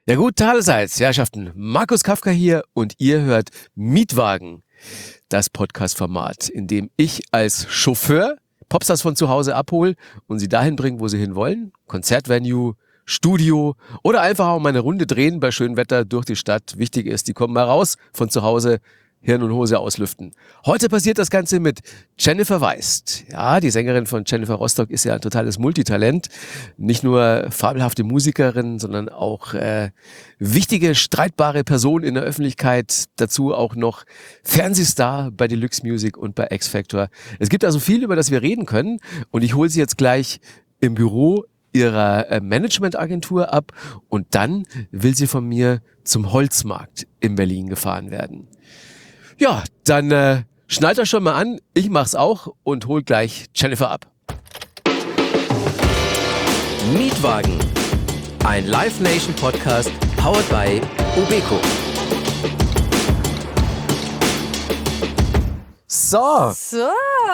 Ja gut, allerseits, Herrschaften. Markus Kafka hier und ihr hört Mietwagen, das Podcast-Format, in dem ich als Chauffeur Popstars von zu Hause abhole und sie dahin bringe, wo sie hinwollen. Konzertvenue, Studio oder einfach auch mal eine Runde drehen bei schönem Wetter durch die Stadt. Wichtig ist, die kommen mal raus von zu Hause, Hirn und Hose auslüften. Heute passiert das Ganze mit Jennifer Weist. Ja, die Sängerin von Jennifer Rostock ist ja ein totales Multitalent. Nicht nur fabelhafte Musikerin, sondern auch wichtige, streitbare Person in der Öffentlichkeit. Dazu auch noch Fernsehstar bei Deluxe Music und bei X Factor. Es gibt also viel, über das wir reden können. Und ich hole sie jetzt gleich im Büro ihrer Managementagentur ab. Und dann will sie von mir zum Holzmarkt in Berlin gefahren werden. Ja, dann schnallt euch schon mal an. Ich mach's auch und hol gleich Jennifer ab. Mietwagen, ein Live Nation Podcast powered by Ubeco. So, So.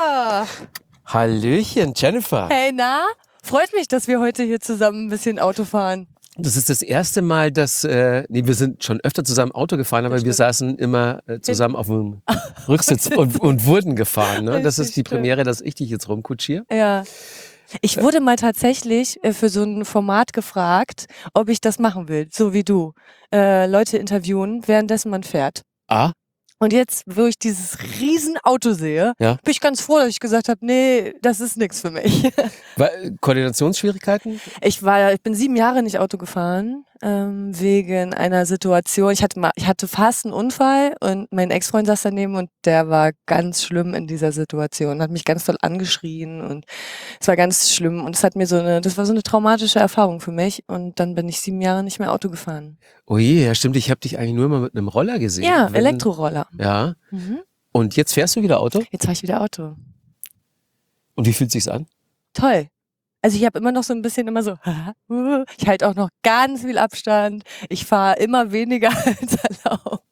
Hallöchen, Jennifer. Hey, na? Freut mich, dass wir heute hier zusammen ein bisschen Auto fahren. Das ist das erste Mal, dass, wir sind schon öfter zusammen Auto gefahren, aber wir saßen immer zusammen auf dem Rücksitz und wurden gefahren. Ne? Das ist die Premiere, dass ich dich jetzt rumkutschiere. Ja. Ich wurde mal tatsächlich für so ein Format gefragt, ob ich das machen will, so wie du. Leute interviewen, währenddessen man fährt. Ah, Und jetzt, wo ich dieses riesen Auto sehe, Ja. bin ich ganz froh, dass ich gesagt habe, nee, das ist nichts für mich. Koordinationsschwierigkeiten? Ich bin 7 Jahre nicht Auto gefahren, wegen einer Situation. Ich hatte fast einen Unfall und mein Ex-Freund saß daneben und der war ganz schlimm in dieser Situation, hat mich ganz doll angeschrien und es war ganz schlimm und das war so eine traumatische Erfahrung für mich und dann bin ich 7 Jahre nicht mehr Auto gefahren. Oh je, ja stimmt, ich habe dich eigentlich nur immer mit einem Roller gesehen. Ja, Elektroroller. Ja, Mhm. und jetzt fährst du wieder Auto? Jetzt fahre ich wieder Auto. Und wie fühlt sich's an? Toll. Also ich habe immer noch so ein bisschen immer so, ich halte auch noch ganz viel Abstand. Ich fahre immer weniger als erlaubt.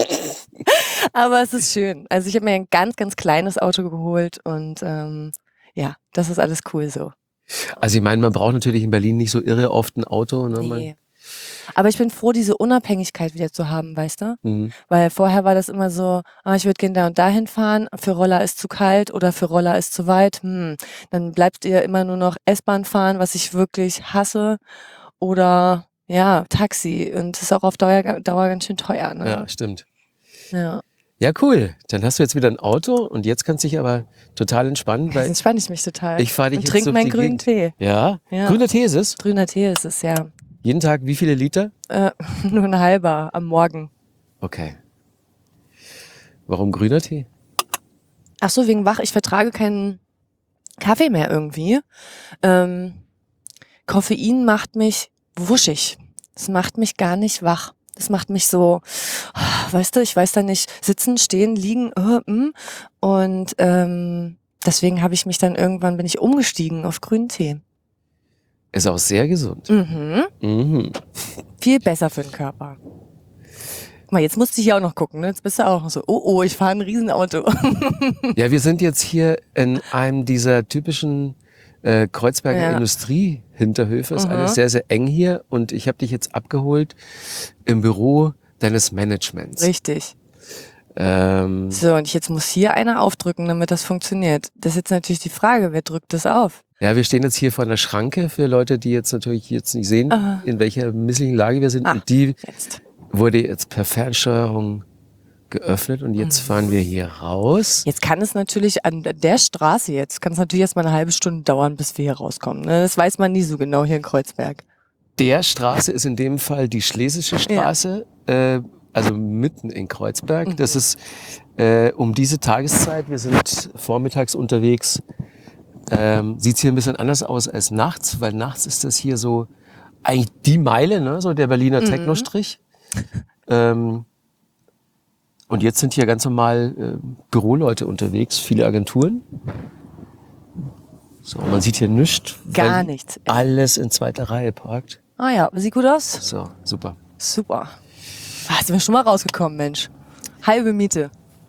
Aber es ist schön. Also ich habe mir ein ganz, ganz kleines Auto geholt und ja, das ist alles cool so. Also ich meine, man braucht natürlich in Berlin nicht so irre oft ein Auto. Ne? Nee. Aber ich bin froh, diese Unabhängigkeit wieder zu haben, weißt du? Mhm. Weil vorher war das immer so, ich würde gerne da und dahin fahren, für Roller ist zu kalt oder für Roller ist zu weit. Dann bleibt ihr immer nur noch S-Bahn fahren, was ich wirklich hasse. Oder ja, Taxi. Und das ist auch auf Dauer ganz schön teuer. Ne? Ja, stimmt. Ja. Ja, cool. Dann hast du jetzt wieder ein Auto und jetzt kannst du dich aber total entspannen, Jetzt weil entspanne ich mich total. ich fahre dich und jetzt trinke durch meinen die grünen Gegend. Tee. Ja? Ja. Grüner Tee ist es? Grüner Tee ist es, ja. Jeden Tag wie viele Liter? Nur ein halber am Morgen. Okay. Warum grüner Tee? Ach so, wegen wach. Ich vertrage keinen Kaffee mehr irgendwie. Koffein macht mich wuschig. Es macht mich gar nicht wach. Das macht mich so, weißt du, ich weiß da nicht, sitzen, stehen, liegen. Und deswegen bin ich umgestiegen auf grünen Tee. Ist auch sehr gesund. Mhm. Mhm. Viel besser für den Körper. Guck mal, jetzt musste ich ja auch noch gucken, ne? Jetzt bist du auch noch so, oh, ich fahre ein Riesenauto. Ja, wir sind jetzt hier in einem dieser typischen Kreuzberger Industriehinterhöfe. Ist alles sehr, sehr eng hier und ich habe dich jetzt abgeholt im Büro deines Managements. Richtig. So, und jetzt muss hier einer aufdrücken, damit das funktioniert. Das ist jetzt natürlich die Frage, wer drückt das auf? Ja, wir stehen jetzt hier vor einer Schranke für Leute, die jetzt natürlich jetzt nicht sehen, in welcher misslichen Lage wir sind. Und die Jetzt. wurde jetzt per Fernsteuerung geöffnet und jetzt fahren wir hier raus. Jetzt kann es natürlich an der Straße erst mal eine halbe Stunde dauern, bis wir hier rauskommen. Ne? Das weiß man nie so genau hier in Kreuzberg. Der Straße ist in dem Fall die Schlesische Straße, also mitten in Kreuzberg. Das ist um diese Tageszeit, wir sind vormittags unterwegs, sieht es hier ein bisschen anders aus als nachts, weil nachts ist das hier so eigentlich die Meile, ne? So der Berliner Technostrich. Und jetzt sind hier ganz normal Büroleute unterwegs, viele Agenturen. So, man sieht hier nichts. Gar nichts. Alles in zweiter Reihe parkt. Ah ja, sieht gut aus. So, super. Super. Sind wir schon mal rausgekommen, Mensch. Halbe Miete.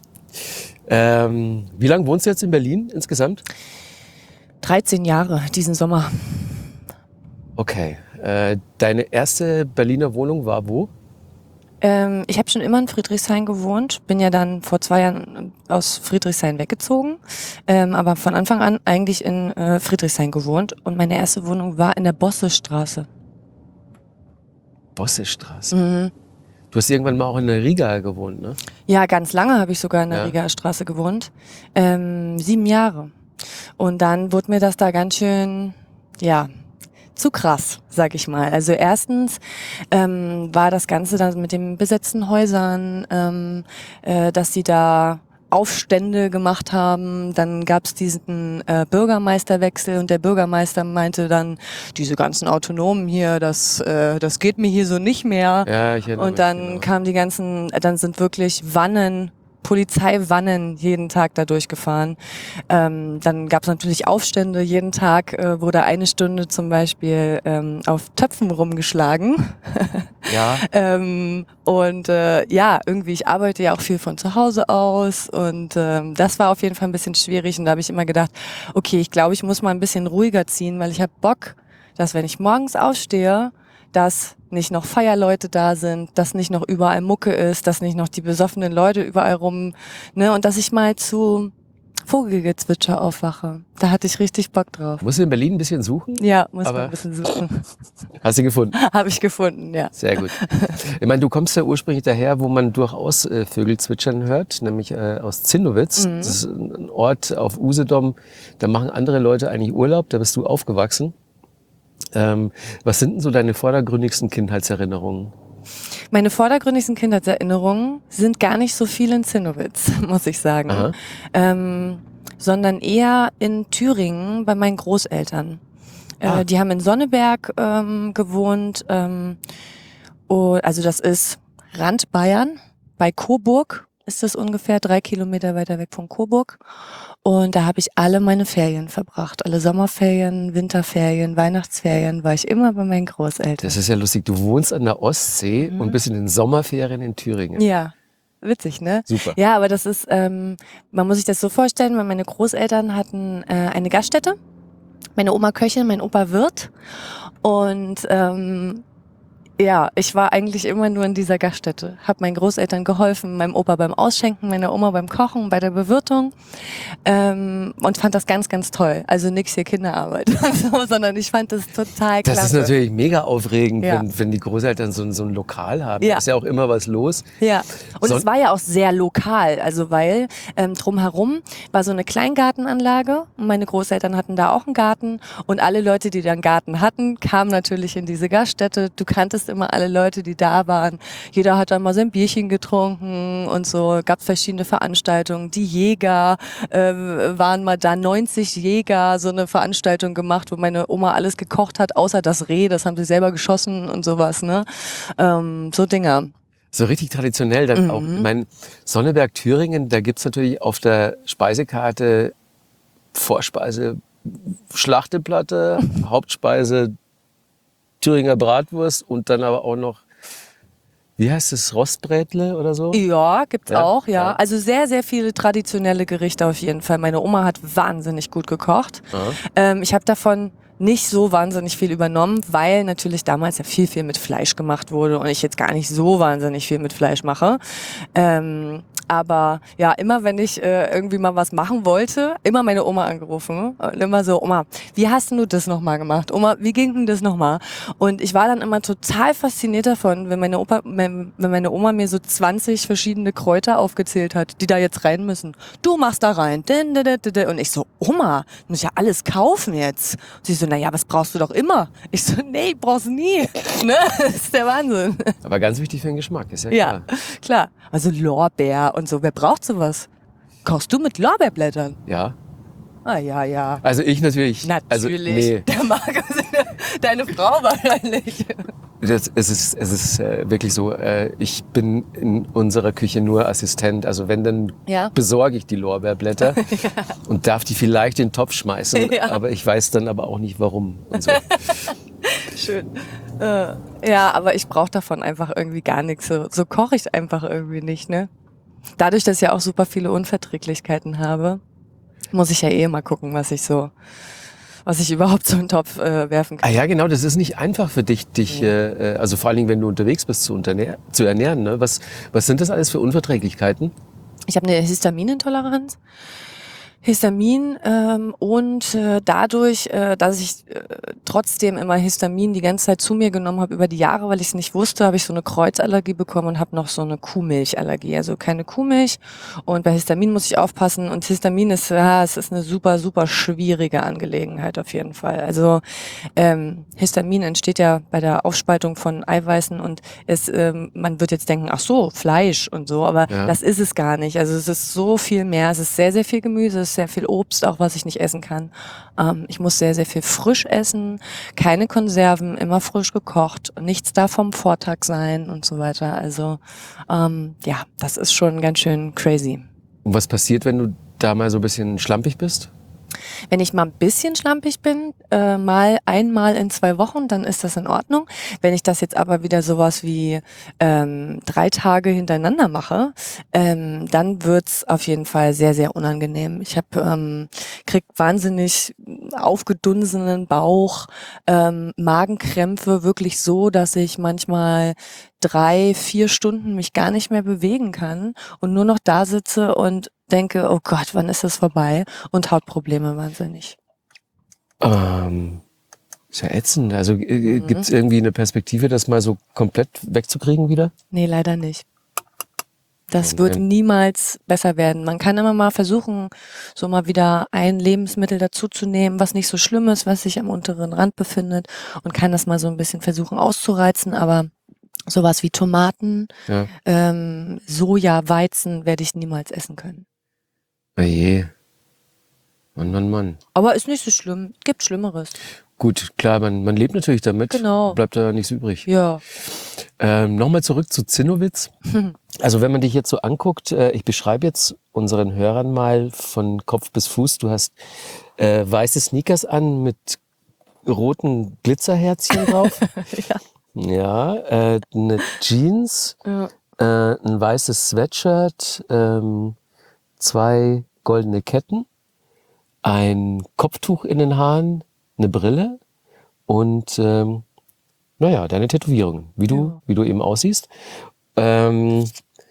Wie lange wohnst du jetzt in Berlin insgesamt? 13 Jahre diesen Sommer. Okay. Deine erste Berliner Wohnung war wo? Ich habe schon immer in Friedrichshain gewohnt, bin ja dann vor 2 Jahren aus Friedrichshain weggezogen, aber von Anfang an eigentlich in Friedrichshain gewohnt und meine erste Wohnung war in der Bossestraße. Bossestraße. Mhm. Du hast irgendwann mal auch in der Riga gewohnt, ne? Ja, ganz lange habe ich sogar in der Ja. Rigaer Straße gewohnt, 7 Jahre. Und dann wurde mir das da ganz schön, ja, zu krass, sag ich mal. Also erstens war das Ganze dann mit den besetzten Häusern, dass sie da Aufstände gemacht haben. Dann gab es diesen Bürgermeisterwechsel und der Bürgermeister meinte dann, diese ganzen Autonomen hier, das geht mir hier so nicht mehr. Ja, ich erinnere Und mich, dann genau. kamen die ganzen, dann sind wirklich Polizeiwannen jeden Tag da durchgefahren. Dann gab es natürlich Aufstände. Jeden Tag wurde 1 Stunde zum Beispiel auf Töpfen rumgeschlagen. Ja, Ja, irgendwie, ich arbeite ja auch viel von zu Hause aus und das war auf jeden Fall ein bisschen schwierig und da habe ich immer gedacht, okay, ich glaube, ich muss mal ein bisschen ruhiger ziehen, weil ich habe Bock, dass wenn ich morgens aufstehe, dass nicht noch Feierleute da sind, dass nicht noch überall Mucke ist, dass nicht noch die besoffenen Leute überall rum, ne, und dass ich mal zu Vogelgezwitscher aufwache. Da hatte ich richtig Bock drauf. musst du in Berlin ein bisschen suchen? Ja, muss Aber- man ein bisschen suchen. Hast du gefunden? Habe ich gefunden, ja. Sehr gut. Ich meine, du kommst ja ursprünglich daher, wo man durchaus Vögel zwitschern hört, nämlich aus Zinnowitz. Das ist ein Ort auf Usedom, da machen andere Leute eigentlich Urlaub, da bist du aufgewachsen. Was sind denn so deine vordergründigsten Kindheitserinnerungen? Meine vordergründigsten Kindheitserinnerungen sind gar nicht so viel in Zinnowitz, muss ich sagen. Aha. Sondern eher in Thüringen bei meinen Großeltern. Ah. Die haben in Sonneberg gewohnt. Also das ist Rand Bayern. Bei Coburg ist das ungefähr 3 Kilometer weiter weg von Coburg. Und da habe ich alle meine Ferien verbracht. Alle Sommerferien, Winterferien, Weihnachtsferien war ich immer bei meinen Großeltern. Das ist ja lustig. Du wohnst an der Ostsee und bist in den Sommerferien in Thüringen. Ja, witzig, ne? Super. Ja, aber das ist, man muss sich das so vorstellen, weil meine Großeltern hatten eine Gaststätte. Meine Oma Köchin, mein Opa Wirt. Und ja, ich war eigentlich immer nur in dieser Gaststätte. Hab meinen Großeltern geholfen, meinem Opa beim Ausschenken, meiner Oma beim Kochen, bei der Bewirtung und fand das ganz, ganz toll. Also nix hier Kinderarbeit, so, sondern ich fand das total klasse. Das ist natürlich mega aufregend, Ja. wenn die Großeltern so ein Lokal haben. Ja. Da ist ja auch immer was los. Ja, und Son- es war ja auch sehr lokal, also weil drumherum war so eine Kleingartenanlage und meine Großeltern hatten da auch einen Garten und alle Leute, die da einen Garten hatten, kamen natürlich in diese Gaststätte. Du kanntest immer alle Leute, die da waren. Jeder hat dann mal sein Bierchen getrunken und so. Gab verschiedene Veranstaltungen. Die Jäger waren mal da, 90 Jäger, so eine Veranstaltung gemacht, wo meine Oma alles gekocht hat, außer das Reh, das haben sie selber geschossen und sowas, ne? So Dinger. So richtig traditionell dann auch. Ich meine, Sonneberg, Thüringen, da gibt's natürlich auf der Speisekarte Vorspeise Schlachteplatte, Hauptspeise Thüringer Bratwurst und dann aber auch noch, wie heißt es, Rostbrätle oder so? Ja, gibt's Ja, auch, ja. ja. Also sehr, sehr viele traditionelle Gerichte auf jeden Fall. Meine Oma hat wahnsinnig gut gekocht. Ich habe davon nicht so wahnsinnig viel übernommen, weil natürlich damals ja viel, viel mit Fleisch gemacht wurde und ich jetzt gar nicht so wahnsinnig viel mit Fleisch mache. Aber ja, immer wenn ich irgendwie mal was machen wollte, immer meine Oma angerufen und immer so, Oma, wie hast denn du das nochmal gemacht? Oma, wie ging denn das nochmal? Und ich war dann immer total fasziniert davon, wenn meine Oma mir so 20 verschiedene Kräuter aufgezählt hat, die da jetzt rein müssen. Du machst da rein. Und ich so, Oma, muss ich ja alles kaufen jetzt. Und sie so, naja, was brauchst du doch immer? Ich so, nee, ich brauch's nie. Ne? Das ist der Wahnsinn. Aber ganz wichtig für den Geschmack, ist ja Ja, klar. klar. Also Lorbeer und so. Wer braucht sowas? Kochst du mit Lorbeerblättern? Ja. Ah, ja, ja. Also ich natürlich. Natürlich. Also, nee, Der Markus, deine Frau wahrscheinlich. es ist wirklich so, ich bin in unserer Küche nur Assistent. Also wenn, dann Ja. besorge ich die Lorbeerblätter und darf die vielleicht in den Topf schmeißen. Ja. Aber ich weiß dann aber auch nicht, warum. Und so. Schön. Ja, aber ich brauche davon einfach irgendwie gar nichts. So koche ich einfach irgendwie nicht, ne? Dadurch, dass ich ja auch super viele Unverträglichkeiten habe, muss ich ja eh mal gucken, was ich so was ich überhaupt so in den Topf werfen kann. Ah ja, genau, das ist nicht einfach für dich, also vor allen Dingen, wenn du unterwegs bist, zu ernähren. Ne? Was sind das alles für Unverträglichkeiten? Ich habe eine Histaminintoleranz. Histamin und dadurch, dass ich trotzdem immer Histamin die ganze Zeit zu mir genommen habe über die Jahre, weil ich es nicht wusste, habe ich so eine Kreuzallergie bekommen und habe noch so eine Kuhmilchallergie, also keine Kuhmilch. Und bei Histamin muss ich aufpassen und Histamin ist, es ist eine super, super schwierige Angelegenheit auf jeden Fall. Also Histamin entsteht ja bei der Aufspaltung von Eiweißen und man wird jetzt denken, ach so, Fleisch und so, aber das ist es gar nicht. Also es ist so viel mehr, es ist sehr, sehr viel Gemüse, es ist sehr viel Obst, auch was ich nicht essen kann. Ich muss sehr, sehr viel frisch essen, keine Konserven, immer frisch gekocht, nichts da vom Vortag sein und so weiter. Also das ist schon ganz schön crazy. Und was passiert, wenn du da mal so ein bisschen schlampig bist? Wenn ich mal ein bisschen schlampig bin, einmal in 2 Wochen, dann ist das in Ordnung. Wenn ich das jetzt aber wieder sowas wie 3 Tage hintereinander mache, dann wird's auf jeden Fall sehr, sehr unangenehm. Ich krieg wahnsinnig aufgedunsenen Bauch, Magenkrämpfe, wirklich so, dass ich manchmal 3-4 Stunden mich gar nicht mehr bewegen kann und nur noch da sitze und denke, oh Gott, wann ist das vorbei? Und Hautprobleme wahnsinnig. Ist ja ätzend. Also gibt's irgendwie eine Perspektive, das mal so komplett wegzukriegen wieder? Nee, leider nicht. Das wird niemals besser werden. Man kann immer mal versuchen, so mal wieder ein Lebensmittel dazuzunehmen, was nicht so schlimm ist, was sich am unteren Rand befindet und kann das mal so ein bisschen versuchen auszureizen, aber sowas wie Tomaten, Soja, Weizen werde ich niemals essen können. Oh je. Mann. Aber ist nicht so schlimm. Gibt Schlimmeres. Gut, klar, man lebt natürlich damit. Genau. Bleibt da nichts übrig. Ja. Nochmal zurück zu Zinnowitz. Also wenn man dich jetzt so anguckt, ich beschreibe jetzt unseren Hörern mal von Kopf bis Fuß. Du hast weiße Sneakers an mit roten Glitzerherzchen drauf. Ja, eine Jeans, ein weißes Sweatshirt, 2 goldene Ketten, ein Kopftuch in den Haaren, eine Brille und deine Tätowierungen, wie du eben aussiehst. Wann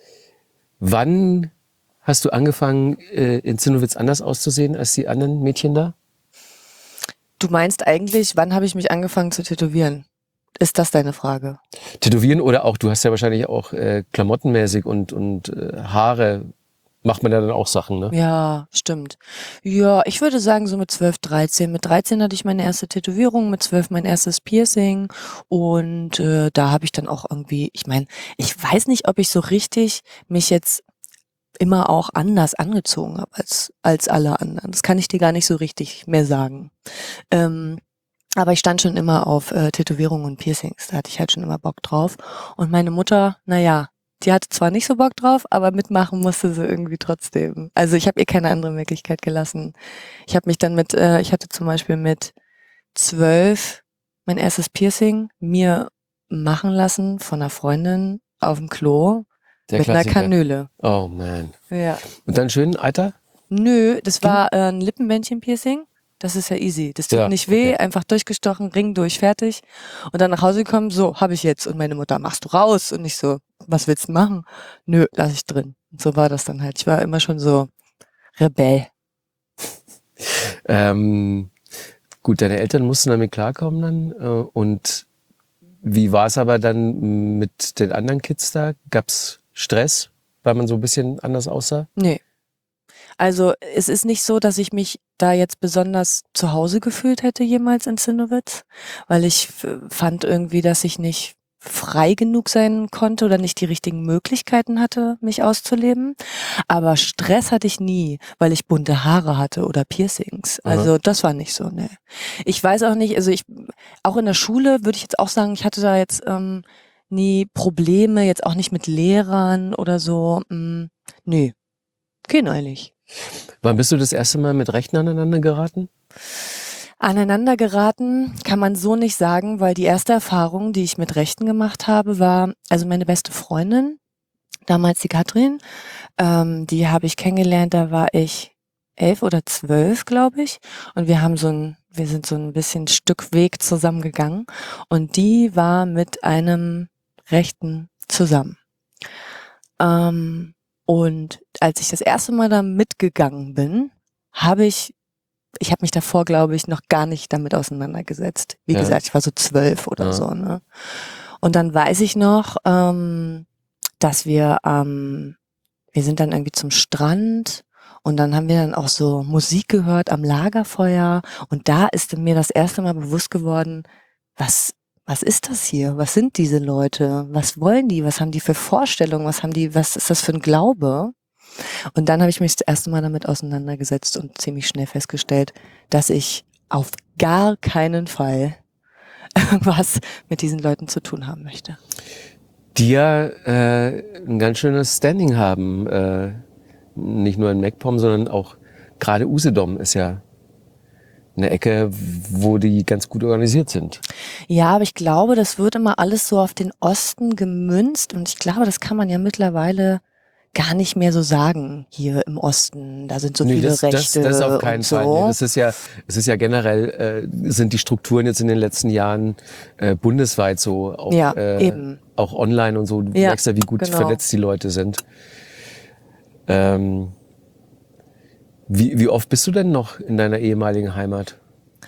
hast du angefangen, in Zinnowitz anders auszusehen als die anderen Mädchen da? Du meinst eigentlich, wann habe ich mich angefangen zu tätowieren? Ist das deine Frage? Tätowieren oder auch, du hast ja wahrscheinlich auch klamottenmäßig und Haare, macht man ja dann auch Sachen, ne? Ja, stimmt. Ja, ich würde sagen so mit 12, 13. Mit 13 hatte ich meine erste Tätowierung, mit 12 mein erstes Piercing und da habe ich dann auch irgendwie, ich weiß nicht, ob ich so richtig mich jetzt immer auch anders angezogen habe als alle anderen. Das kann ich dir gar nicht so richtig mehr sagen. Aber ich stand schon immer auf Tätowierungen und Piercings. Da hatte ich halt schon immer Bock drauf. Und meine Mutter, die hatte zwar nicht so Bock drauf, aber mitmachen musste sie irgendwie trotzdem. Also ich habe ihr keine andere Möglichkeit gelassen. Ich habe mich dann ich hatte zum Beispiel mit 12 mein erstes Piercing mir machen lassen von einer Freundin auf dem Klo mit einer Kanüle. Oh man. Ja. Und dann schön Alter? Nö, das war ein Lippenbändchen-Piercing. Das ist ja easy. Das tut nicht weh, einfach durchgestochen, Ring durch, fertig. Und dann nach Hause gekommen, so, habe ich jetzt. Und meine Mutter, machst du raus? Und ich so, was willst du machen? Nö, lass ich drin. Und so war das dann halt. Ich war immer schon so Rebell. Gut, deine Eltern mussten damit klarkommen dann. Und wie war es aber dann mit den anderen Kids da? Gab's Stress, weil man so ein bisschen anders aussah? Nee. Also es ist nicht so, dass ich mich da jetzt besonders zu Hause gefühlt hätte jemals in Zinnowitz, weil ich fand irgendwie, dass ich nicht frei genug sein konnte oder nicht die richtigen Möglichkeiten hatte, mich auszuleben. Aber Stress hatte ich nie, weil ich bunte Haare hatte oder Piercings. Also das war nicht so, ne. Ich weiß auch nicht, also auch in der Schule würde ich jetzt auch sagen, ich hatte da jetzt nie Probleme, jetzt auch nicht mit Lehrern oder so. Nee, gehen eigentlich. Wann bist du das erste Mal mit Rechten aneinander geraten? Aneinander geraten kann man so nicht sagen, weil die erste Erfahrung, die ich mit Rechten gemacht habe, war, also meine beste Freundin, damals die Katrin, die habe ich kennengelernt, da war ich 11 oder 12, glaube ich. Und wir sind so ein bisschen Stück Weg zusammengegangen. Und die war mit einem Rechten zusammen. Und als ich das erste Mal da mitgegangen bin, habe ich mich davor, glaube ich, noch gar nicht damit auseinandergesetzt. Wie gesagt, ich war so 12 oder so, ne? Und dann weiß ich noch, dass wir sind dann irgendwie zum Strand und dann haben wir dann auch so Musik gehört am Lagerfeuer und da ist mir das erste Mal bewusst geworden, was ist das hier? Was sind diese Leute? Was wollen die? Was haben die für Vorstellungen? Was ist das für ein Glaube? Und dann habe ich mich das erste Mal damit auseinandergesetzt und ziemlich schnell festgestellt, dass ich auf gar keinen Fall was mit diesen Leuten zu tun haben möchte. Die ja ein ganz schönes Standing haben, nicht nur in MacPom, sondern auch gerade Usedom ist ja eine Ecke, wo die ganz gut organisiert sind. Ja, aber ich glaube, das wird immer alles so auf den Osten gemünzt und ich glaube, das kann man ja mittlerweile gar nicht mehr so sagen, hier im Osten, da sind so viele Rechte das auf keinen und so. Fall. Nee, es ist ja generell, sind die Strukturen jetzt in den letzten Jahren bundesweit so, auch, eben. Auch online und so. Du merkst ja, wie gut vernetzt die Leute sind. Wie oft bist du denn noch in deiner ehemaligen Heimat?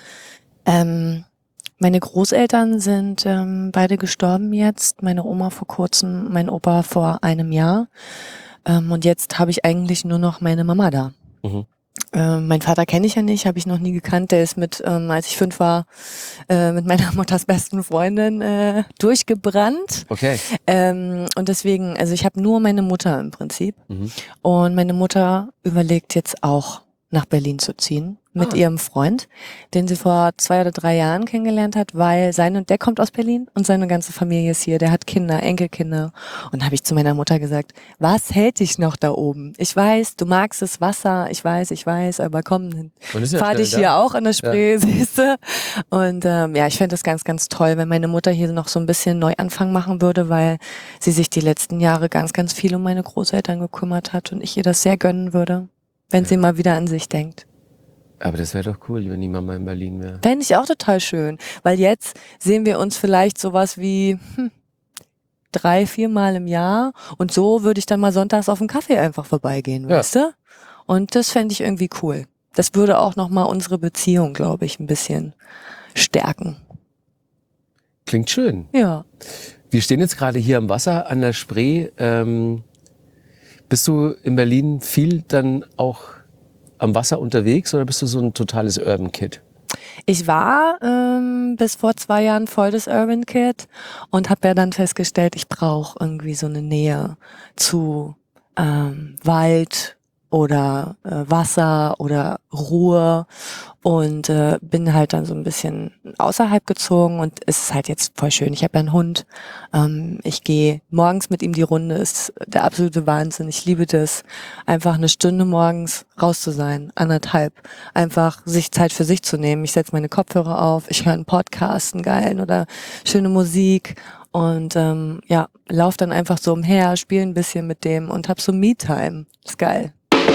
Meine Großeltern sind beide gestorben jetzt. Meine Oma vor kurzem, mein Opa vor einem Jahr. Und jetzt habe ich eigentlich nur noch meine Mama da. Mhm. Mein Vater kenne ich ja nicht, habe ich noch nie gekannt. Der ist als ich 5 war, mit meiner Mutters besten Freundin durchgebrannt. Okay. Und deswegen, also ich habe nur meine Mutter im Prinzip. Mhm. Und meine Mutter überlegt jetzt auch nach Berlin zu ziehen mit ihrem Freund, den sie vor 2 oder 3 Jahren kennengelernt hat, weil der kommt aus Berlin und seine ganze Familie ist hier, der hat Kinder, Enkelkinder. Und habe ich zu meiner Mutter gesagt, was hält dich noch da oben? Ich weiß, du magst das Wasser, ich weiß, aber komm, fahr dich hier auch an der Spree, siehst du? Und ich fände das ganz, ganz toll, wenn meine Mutter hier noch so ein bisschen Neuanfang machen würde, weil sie sich die letzten Jahre ganz, ganz viel um meine Großeltern gekümmert hat und ich ihr das sehr gönnen würde, wenn sie mal wieder an sich denkt. Aber das wäre doch cool, wenn die Mama in Berlin wäre. Fände ich auch total schön, weil jetzt sehen wir uns vielleicht sowas wie 3-4 Mal im Jahr und so würde ich dann mal sonntags auf einen Kaffee einfach vorbeigehen, weißt du? Und das fände ich irgendwie cool. Das würde auch nochmal unsere Beziehung, glaube ich, ein bisschen stärken. Klingt schön. Ja. Wir stehen jetzt gerade hier am Wasser an der Spree. Bist du in Berlin viel dann auch am Wasser unterwegs oder bist du so ein totales Urban Kid? Ich war bis vor 2 Jahren voll das Urban Kid und habe ja dann festgestellt, ich brauche irgendwie so eine Nähe zu Wald oder Wasser oder Ruhe und bin halt dann so ein bisschen außerhalb gezogen und es ist halt jetzt voll schön. Ich habe ja einen Hund, ich gehe morgens mit ihm die Runde, ist der absolute Wahnsinn. Ich liebe das, einfach eine Stunde morgens raus zu sein, 1,5, einfach sich Zeit für sich zu nehmen. Ich setze meine Kopfhörer auf, ich höre einen Podcast, einen geilen oder schöne Musik und lauf dann einfach so umher, spiele ein bisschen mit dem und hab so Me-Time. Ist geil.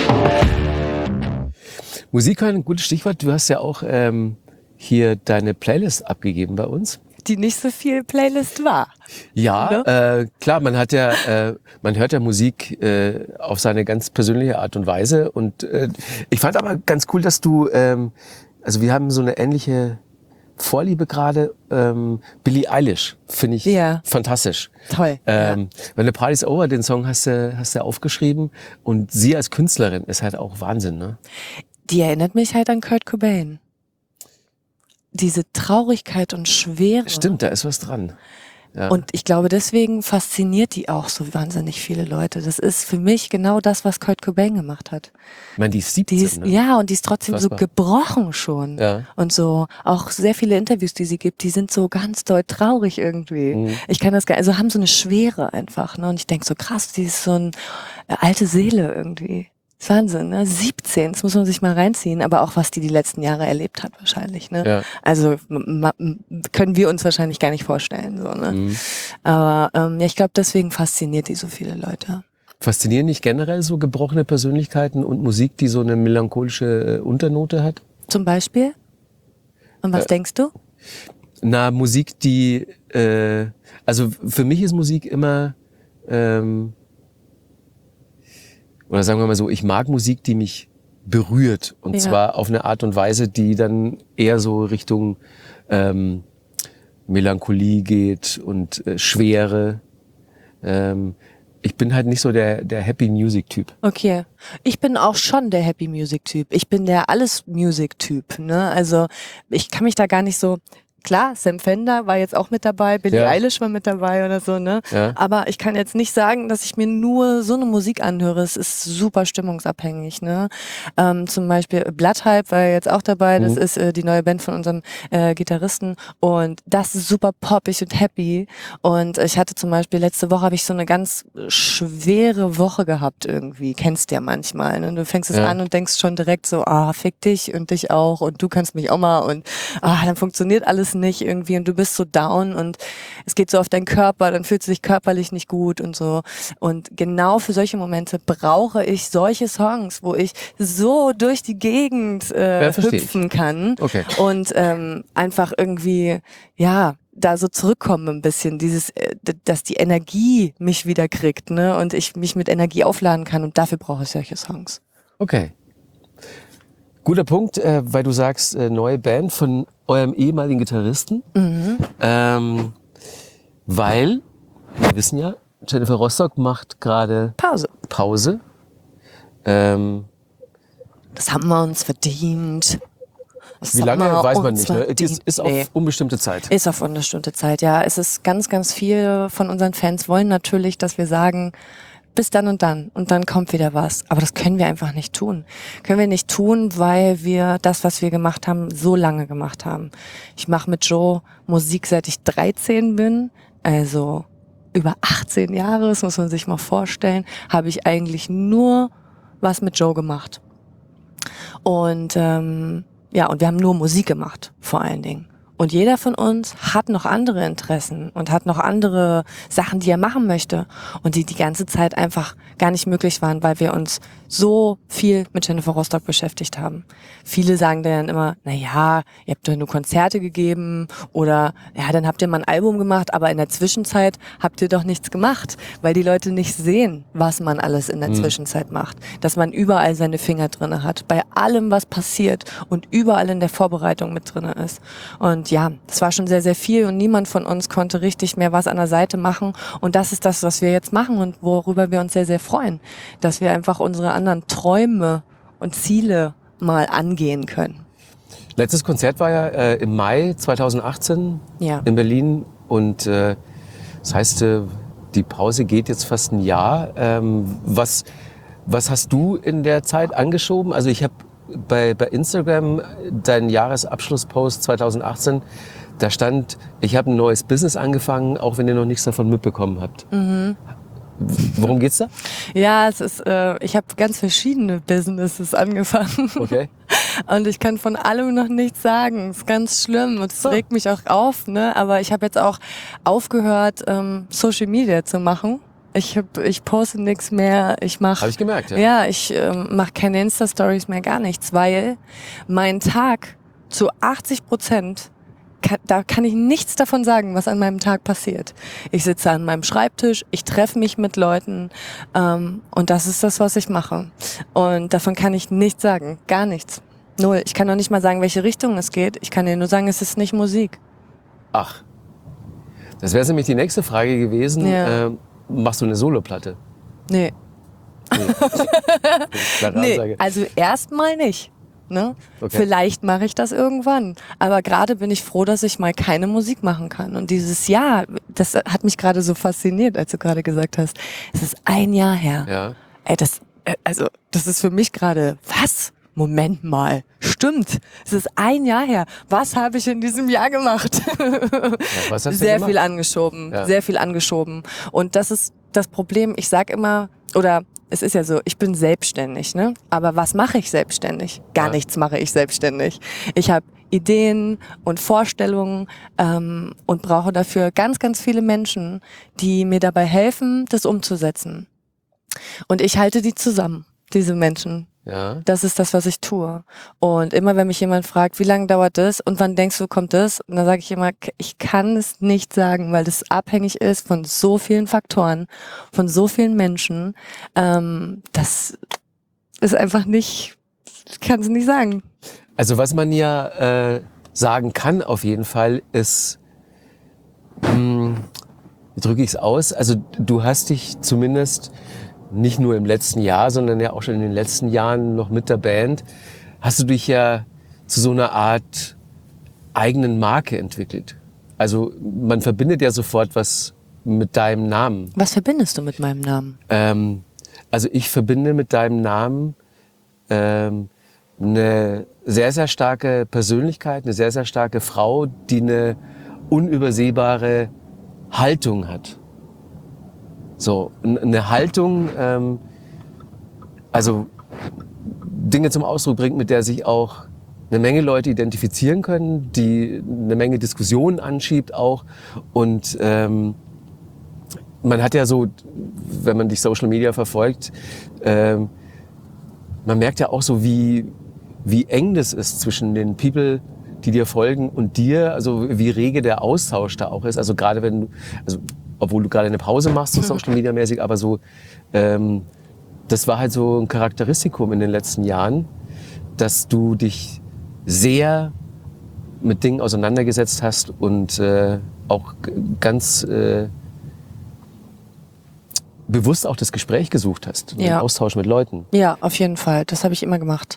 Musik hören, ein gutes Stichwort. Du hast ja auch hier deine Playlist abgegeben bei uns. Die nicht so viel Playlist war. Ja, ne? Klar, man hört ja Musik auf seine ganz persönliche Art und Weise. Und ich fand aber ganz cool, dass du, also wir haben so eine ähnliche Vorliebe gerade. Billie Eilish finde ich fantastisch. Toll. Wenn The Party's Over, den Song hast du aufgeschrieben und sie als Künstlerin ist halt auch Wahnsinn, ne? Die erinnert mich halt an Kurt Cobain. Diese Traurigkeit und Schwere. Stimmt, da ist was dran. Ja. Und ich glaube, deswegen fasziniert die auch so wahnsinnig viele Leute. Das ist für mich genau das, was Kurt Cobain gemacht hat. Ich meine, die ist 17, ne? Ja, und die ist trotzdem Fassbar. so gebrochen schon. Ja. Und so, auch sehr viele Interviews, die sie gibt, die sind so ganz doll traurig irgendwie. Mhm. Ich kann das gar also haben so eine Schwere einfach, ne? Und ich denke so, krass, die ist so eine alte Seele irgendwie. Das ist Wahnsinn, ne? 17, das muss man sich mal reinziehen, aber auch was die letzten Jahre erlebt hat wahrscheinlich, ne? Ja. Also können wir uns wahrscheinlich gar nicht vorstellen, so, ne? Mhm. Aber ich glaube, deswegen fasziniert die so viele Leute. Faszinieren dich generell so gebrochene Persönlichkeiten und Musik, die so eine melancholische Unternote hat? Zum Beispiel? Und was denkst du? Na, Musik, die, also für mich ist Musik immer, oder sagen wir mal so, ich mag Musik, die mich berührt. Und zwar auf eine Art und Weise, die dann eher so Richtung Melancholie geht und Schwere. Ich bin halt nicht so der Happy Music Typ. Okay. Ich bin auch schon der Happy Music Typ. Ich bin der Alles Music Typ, ne? Also, ich kann mich da gar nicht so, klar, Sam Fender war jetzt auch mit dabei, Billie Eilish war mit dabei oder so, ne? Ja. Aber ich kann jetzt nicht sagen, dass ich mir nur so eine Musik anhöre. Es ist super stimmungsabhängig, ne? Zum Beispiel Bloodhype war jetzt auch dabei. Das ist die neue Band von unserem Gitarristen. Und das ist super poppig und happy. Und ich hatte zum Beispiel letzte Woche habe ich so eine ganz schwere Woche gehabt irgendwie. Kennst du ja manchmal, ne? Du fängst es an und denkst schon direkt so, fick dich und dich auch und du kannst mich auch mal und dann funktioniert alles nicht irgendwie und du bist so down und es geht so auf deinen Körper, dann fühlst du dich körperlich nicht gut und so. Und genau für solche Momente brauche ich solche Songs, wo ich so durch die Gegend hüpfen kann und einfach irgendwie, da so zurückkommen ein bisschen, dass die Energie mich wieder kriegt, ne, und ich mich mit Energie aufladen kann und dafür brauche ich solche Songs. Okay. Guter Punkt, weil du sagst, neue Band von eurem ehemaligen Gitarristen. Weil, wir wissen ja, Jennifer Rostock macht gerade Pause. Das haben wir uns verdient. Wie lange, weiß man nicht. Ne? Ist auf unbestimmte Zeit. Ist auf unbestimmte Zeit, ja. Es ist ganz, ganz viel von unseren Fans wollen natürlich, dass wir sagen, bis dann und dann kommt wieder was. Aber das können wir einfach nicht tun. Können wir nicht tun, weil wir das, was wir gemacht haben, so lange gemacht haben. Ich mache mit Joe Musik, seit ich 13 bin, also über 18 Jahre, das muss man sich mal vorstellen, habe ich eigentlich nur was mit Joe gemacht. Und und wir haben nur Musik gemacht, vor allen Dingen. Und jeder von uns hat noch andere Interessen und hat noch andere Sachen, die er machen möchte und die ganze Zeit einfach gar nicht möglich waren, weil wir uns so viel mit Jennifer Rostock beschäftigt haben. Viele sagen dann immer, ihr habt doch nur Konzerte gegeben oder dann habt ihr mal ein Album gemacht, aber in der Zwischenzeit habt ihr doch nichts gemacht, weil die Leute nicht sehen, was man alles in der Zwischenzeit macht. Dass man überall seine Finger drinne hat, bei allem, was passiert und überall in der Vorbereitung mit drinne ist. Und es war schon sehr, sehr viel und niemand von uns konnte richtig mehr was an der Seite machen. Und das ist das, was wir jetzt machen und worüber wir uns sehr, sehr freuen. Dass wir einfach unsere anderen Träume und Ziele mal angehen können. Letztes Konzert war ja im Mai 2018 in Berlin und das heißt, die Pause geht jetzt fast ein Jahr. Was hast du in der Zeit angeschoben? Also ich habe bei Instagram deinen Jahresabschlusspost 2018, da stand, ich habe ein neues Business angefangen, auch wenn ihr noch nichts davon mitbekommen habt. Worum geht's da? Ja, ich habe ganz verschiedene Businesses angefangen. Okay. Und ich kann von allem noch nichts sagen. Das ist ganz schlimm und es regt mich auch auf, ne? Aber ich habe jetzt auch aufgehört, Social Media zu machen. Ich poste nichts mehr, Habe ich gemerkt, ja. Ich mache keine Insta-Stories mehr, gar nichts, weil mein Tag zu 80%, da kann ich nichts davon sagen, was an meinem Tag passiert. Ich sitze an meinem Schreibtisch, ich treffe mich mit Leuten und das ist das, was ich mache. Und davon kann ich nichts sagen, gar nichts. Null. Ich kann noch nicht mal sagen, welche Richtung es geht. Ich kann dir nur sagen, es ist nicht Musik. Ach, das wäre nämlich die nächste Frage gewesen. Ja. Machst du eine Soloplatte? Nee. Nee, also erstmal nicht. Ne? Okay. Vielleicht mache ich das irgendwann. Aber gerade bin ich froh, dass ich mal keine Musik machen kann. Und dieses Jahr, das hat mich gerade so fasziniert, als du gerade gesagt hast, es ist ein Jahr her. Ja. Ey, das ist für mich gerade, was? Moment mal, stimmt, es ist ein Jahr her. Was habe ich in diesem Jahr gemacht? Was hast du gemacht? Sehr viel angeschoben. Und das ist das Problem, ich sag immer, oder es ist ja so, ich bin selbstständig, ne? Aber was mache ich selbstständig? Gar nichts mache ich selbstständig. Ich habe Ideen und Vorstellungen und brauche dafür ganz, ganz viele Menschen, die mir dabei helfen, das umzusetzen. Und ich halte die zusammen, diese Menschen. Ja. Das ist das, was ich tue. Und immer, wenn mich jemand fragt, wie lange dauert das und wann denkst du, kommt das? Und dann sage ich immer, ich kann es nicht sagen, weil das abhängig ist von so vielen Faktoren, von so vielen Menschen. Das ist einfach nicht, ich kann es nicht sagen. Also was man ja sagen kann auf jeden Fall ist, wie drücke ich es aus? Also du hast dich zumindest nicht nur im letzten Jahr, sondern ja auch schon in den letzten Jahren noch mit der Band, hast du dich ja zu so einer Art eigenen Marke entwickelt. Also man verbindet ja sofort was mit deinem Namen. Was verbindest du mit meinem Namen? Also ich verbinde mit deinem Namen eine sehr, sehr starke Persönlichkeit, eine sehr, sehr starke Frau, die eine unübersehbare Haltung hat. So, eine Haltung, also Dinge zum Ausdruck bringt, mit der sich auch eine Menge Leute identifizieren können, die eine Menge Diskussionen anschiebt auch. Und man hat ja so, wenn man dich Social Media verfolgt, man merkt ja auch so, wie eng das ist zwischen den People, die dir folgen und dir, also wie rege der Austausch da auch ist. Also gerade wenn du, also obwohl du gerade eine Pause machst, so Social Media mäßig, aber so, das war halt so ein Charakteristikum in den letzten Jahren, dass du dich sehr mit Dingen auseinandergesetzt hast und auch ganz bewusst auch das Gespräch gesucht hast, den Austausch mit Leuten. Ja, auf jeden Fall. Das habe ich immer gemacht.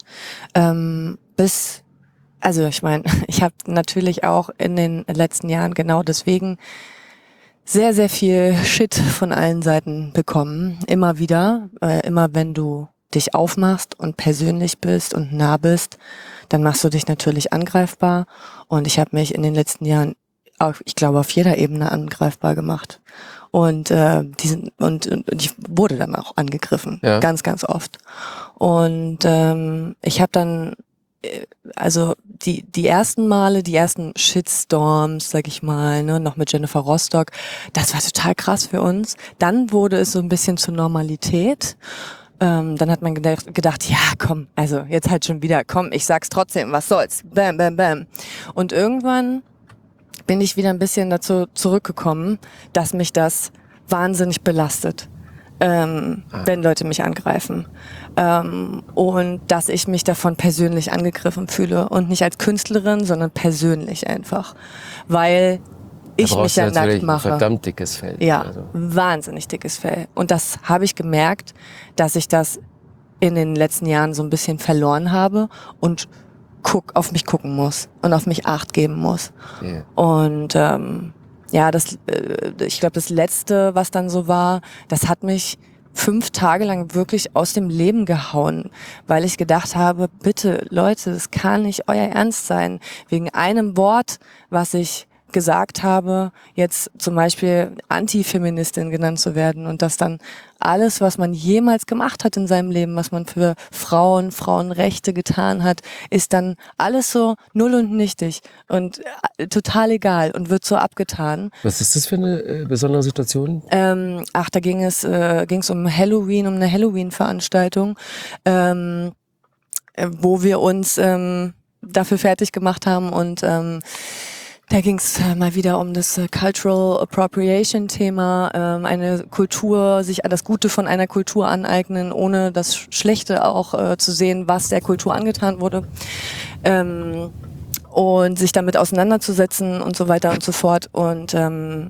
Also ich meine, ich habe natürlich auch in den letzten Jahren genau deswegen sehr, sehr viel Shit von allen Seiten bekommen. Immer wieder. Immer wenn du dich aufmachst und persönlich bist und nah bist, dann machst du dich natürlich angreifbar. Und ich habe mich in den letzten Jahren, ich glaube, auf jeder Ebene angreifbar gemacht. Und ich wurde dann auch angegriffen. Ja. Ganz, ganz oft. Und ich habe dann also die ersten Male, die ersten Shitstorms, sag ich mal, ne, noch mit Jennifer Rostock, das war total krass für uns. Dann wurde es so ein bisschen zur Normalität. Dann hat man gedacht, ja komm, also jetzt halt schon wieder, komm, ich sag's trotzdem, was soll's, bam, bam, bam. Und irgendwann bin ich wieder ein bisschen dazu zurückgekommen, dass mich das wahnsinnig belastet. Wenn Leute mich angreifen. Und dass ich mich davon persönlich angegriffen fühle. Und nicht als Künstlerin, sondern persönlich einfach. Weil ich mich ja nackt mache. Ein verdammt dickes Fell. Ja, also. Wahnsinnig dickes Fell. Und das habe ich gemerkt, dass ich das in den letzten Jahren so ein bisschen verloren habe und auf mich gucken muss und auf mich Acht geben muss. Yeah. Und ja, ich glaube, das Letzte, was dann so war, das hat mich 5 Tage lang wirklich aus dem Leben gehauen, weil ich gedacht habe, bitte Leute, das kann nicht euer Ernst sein. Wegen einem Wort, was ich gesagt habe, jetzt zum Beispiel Antifeministin genannt zu werden und dass dann alles, was man jemals gemacht hat in seinem Leben, was man für Frauen, Frauenrechte getan hat, ist dann alles so null und nichtig und total egal und wird so abgetan. Was ist das für eine besondere Situation? Da ging es um Halloween, um eine Halloween-Veranstaltung, wo wir uns dafür fertig gemacht haben und da ging es mal wieder um das Cultural Appropriation Thema, eine Kultur, sich das Gute von einer Kultur aneignen, ohne das Schlechte auch zu sehen, was der Kultur angetan wurde. Und sich damit auseinanderzusetzen und so weiter und so fort. Und dann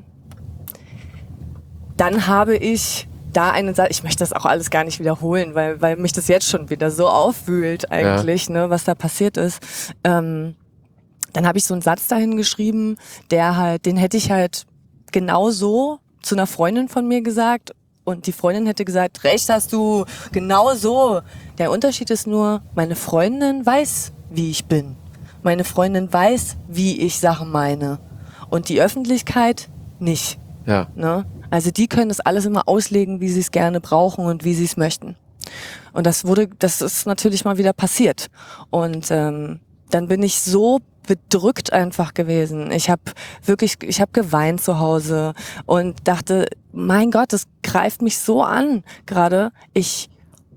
habe ich da eine Sache, ich möchte das auch alles gar nicht wiederholen, weil mich das jetzt schon wieder so aufwühlt eigentlich, ne, was da passiert ist. Dann habe ich so einen Satz dahin geschrieben, den hätte ich halt genauso zu einer Freundin von mir gesagt und die Freundin hätte gesagt, recht hast du, genau so. Der Unterschied ist nur, meine Freundin weiß, wie ich bin. Meine Freundin weiß, wie ich Sachen meine und die Öffentlichkeit nicht. Ja. Ne? Also die können das alles immer auslegen, wie sie es gerne brauchen und wie sie es möchten. Und das ist natürlich mal wieder passiert. Und dann bin ich so bedrückt einfach gewesen. Ich habe geweint zu Hause und dachte, mein Gott, das greift mich so an gerade. Ich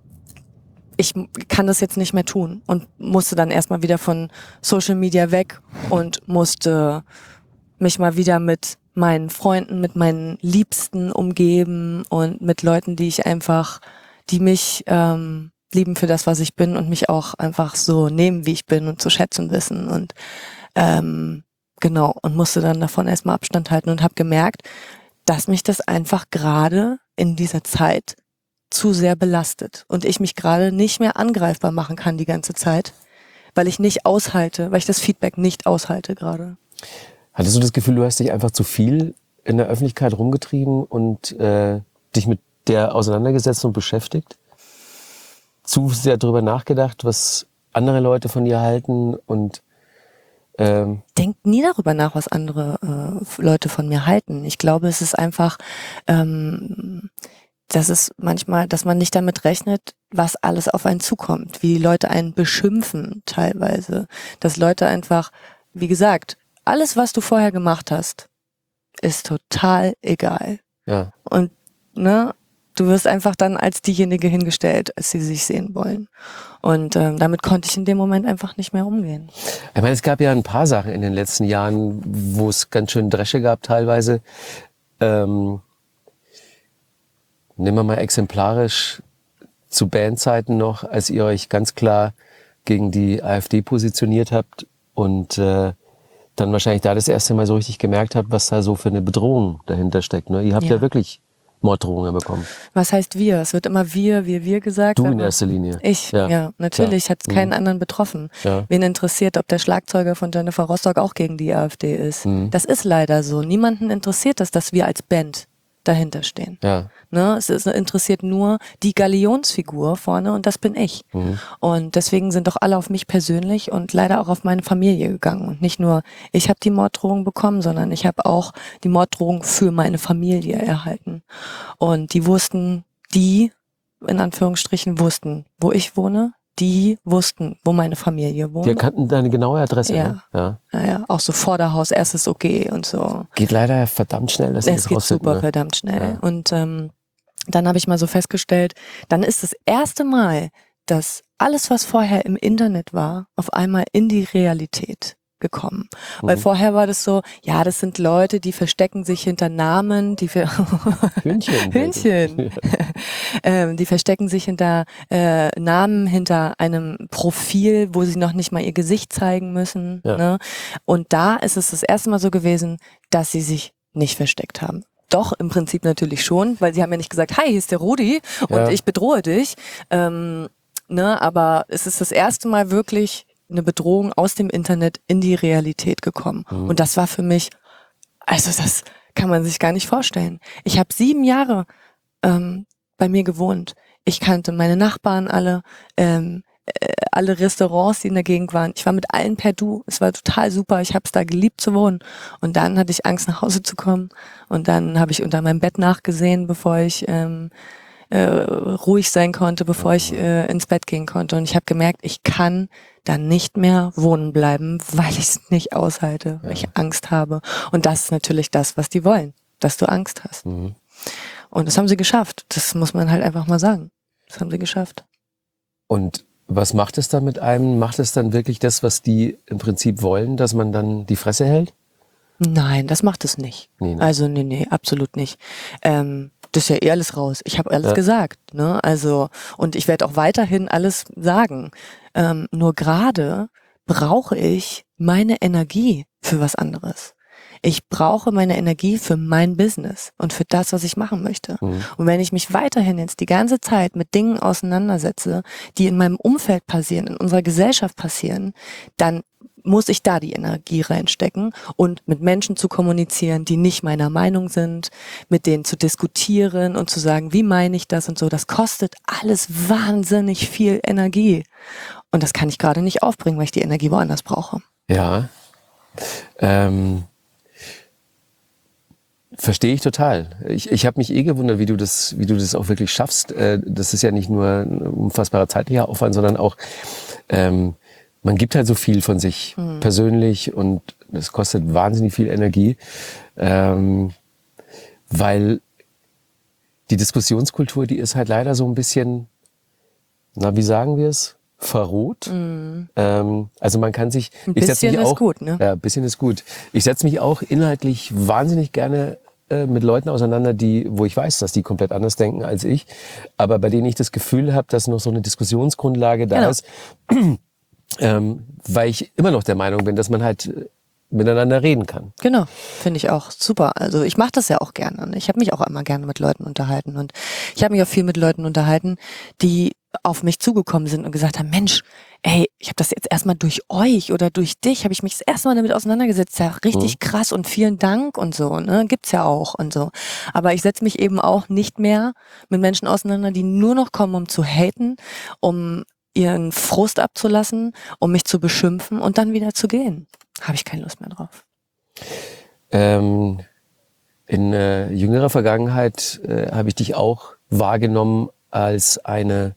kann das jetzt nicht mehr tun und musste dann erstmal wieder von Social Media weg und musste mich mal wieder mit meinen Freunden, mit meinen Liebsten umgeben und mit Leuten, die mich lieben für das, was ich bin und mich auch einfach so nehmen, wie ich bin und zu schätzen wissen und genau, und musste dann davon erstmal Abstand halten und habe gemerkt, dass mich das einfach gerade in dieser Zeit zu sehr belastet und ich mich gerade nicht mehr angreifbar machen kann die ganze Zeit, weil ich das Feedback nicht aushalte gerade. Hattest du das Gefühl, du hast dich einfach zu viel in der Öffentlichkeit rumgetrieben und dich mit der auseinandergesetzt und beschäftigt? Zu sehr darüber nachgedacht, was andere Leute von dir halten und Denk nie darüber nach, was andere Leute von mir halten. Ich glaube, es ist einfach, dass es manchmal, dass man nicht damit rechnet, was alles auf einen zukommt, wie Leute einen beschimpfen teilweise, dass Leute einfach, wie gesagt, alles, was du vorher gemacht hast, ist total egal. ja. Und ne, du wirst einfach dann als diejenige hingestellt, als sie sich sehen wollen. Und damit konnte ich in dem Moment einfach nicht mehr umgehen. Ich meine, es gab ja ein paar Sachen in den letzten Jahren, wo es ganz schön Dresche gab teilweise. Nehmen wir mal exemplarisch zu Bandzeiten noch, als ihr euch ganz klar gegen die AfD positioniert habt und dann wahrscheinlich da das erste Mal so richtig gemerkt habt, was da so für eine Bedrohung dahinter steckt. Ne? Ihr habt ja wirklich Morddrohungen bekommen. Was heißt wir? Es wird immer wir gesagt. Du in erster Linie. Ich, ja natürlich, hat es keinen anderen betroffen. Ja. Wen interessiert, ob der Schlagzeuger von Jennifer Rostock auch gegen die AfD ist? Das ist leider so. Niemanden interessiert das, dass wir als Band dahinter stehen. Ja. Ne? Es interessiert nur die Galionsfigur vorne und das bin ich. Und deswegen sind doch alle auf mich persönlich und leider auch auf meine Familie gegangen. Und nicht nur ich habe die Morddrohung bekommen, sondern ich habe auch die Morddrohung für meine Familie erhalten. Und die in Anführungsstrichen wussten, wo ich wohne, die wussten, wo meine Familie wohnt. Die kannten deine genaue Adresse. Ja. Ne? Ja, auch so Vorderhaus, erstes OG und so. Geht leider verdammt schnell. Dass Es geht super ne? verdammt schnell. Ja. Und dann habe ich mal so festgestellt, dann ist das erste Mal, dass alles, was vorher im Internet war, auf einmal in die Realität gekommen. Weil vorher war das so, ja, das sind Leute, die verstecken sich hinter Namen, Hühnchen. Die verstecken sich hinter Namen, hinter einem Profil, wo sie noch nicht mal ihr Gesicht zeigen müssen. Ja. Ne? Und da ist es das erste Mal so gewesen, dass sie sich nicht versteckt haben. Doch, im Prinzip natürlich schon, weil sie haben ja nicht gesagt, hi, hier ist der Rudi und ich bedrohe dich. Ne? Aber es ist das erste Mal wirklich eine Bedrohung aus dem Internet in die Realität gekommen. Und das war für mich, also das kann man sich gar nicht vorstellen. Ich habe 7 Jahre bei mir gewohnt. Ich kannte meine Nachbarn alle Restaurants, die in der Gegend waren. Ich war mit allen per Du. Es war total super. Ich habe es da geliebt zu wohnen. Und dann hatte ich Angst, nach Hause zu kommen. Und dann habe ich unter meinem Bett nachgesehen, bevor ich ruhig sein konnte, bevor ich ins Bett gehen konnte. Und ich habe gemerkt, ich kann dann nicht mehr wohnen bleiben, weil ich es nicht aushalte, weil ich Angst habe. Und das ist natürlich das, was die wollen, dass du Angst hast. Und das haben sie geschafft. Das muss man halt einfach mal sagen. Das haben sie geschafft. Und was macht es dann mit einem? Macht es dann wirklich das, was die im Prinzip wollen, dass man dann die Fresse hält? Nein, das macht es nicht. Nee, ne? Also nee, absolut nicht. Das ist ja eh alles raus. Ich habe alles gesagt. Ne? Also, und ich werde auch weiterhin alles sagen. Nur gerade brauche ich meine Energie für was anderes. Ich brauche meine Energie für mein Business und für das, was ich machen möchte. Und wenn ich mich weiterhin jetzt die ganze Zeit mit Dingen auseinandersetze, die in meinem Umfeld passieren, in unserer Gesellschaft passieren, dann muss ich da die Energie reinstecken und mit Menschen zu kommunizieren, die nicht meiner Meinung sind, mit denen zu diskutieren und zu sagen, wie meine ich das und so. Das kostet alles wahnsinnig viel Energie. Und das kann ich gerade nicht aufbringen, weil ich die Energie woanders brauche. Ja. Verstehe ich total. Ich habe mich gewundert, wie du das auch wirklich schaffst. Das ist ja nicht nur ein unfassbarer zeitlicher Aufwand, sondern auch man man gibt halt so viel von sich persönlich und das kostet wahnsinnig viel Energie, weil die Diskussionskultur, die ist halt leider so ein bisschen, na, wie sagen wir es? Verroht. Also man kann sich... Ein bisschen ist gut, ne? Ja, ein bisschen ist gut. Ich setze mich auch inhaltlich wahnsinnig gerne mit Leuten auseinander, wo ich weiß, dass die komplett anders denken als ich, aber bei denen ich das Gefühl habe, dass noch so eine Diskussionsgrundlage da ist, weil ich immer noch der Meinung bin, dass man halt miteinander reden kann. Genau, finde ich auch super. Also ich mache das ja auch gerne. Ne? Ich habe mich auch immer gerne mit Leuten unterhalten und ich habe mich auch viel mit Leuten unterhalten, die auf mich zugekommen sind und gesagt haben, Mensch, ey, ich habe das jetzt erstmal durch euch oder durch dich, habe ich mich das erste Mal damit auseinandergesetzt. Ja, richtig krass und vielen Dank und so, ne? Gibt's ja auch und so. Aber ich setze mich eben auch nicht mehr mit Menschen auseinander, die nur noch kommen, um zu haten, um ihren Frust abzulassen, um mich zu beschimpfen und dann wieder zu gehen. Habe ich keine Lust mehr drauf. In jüngerer Vergangenheit habe ich dich auch wahrgenommen als eine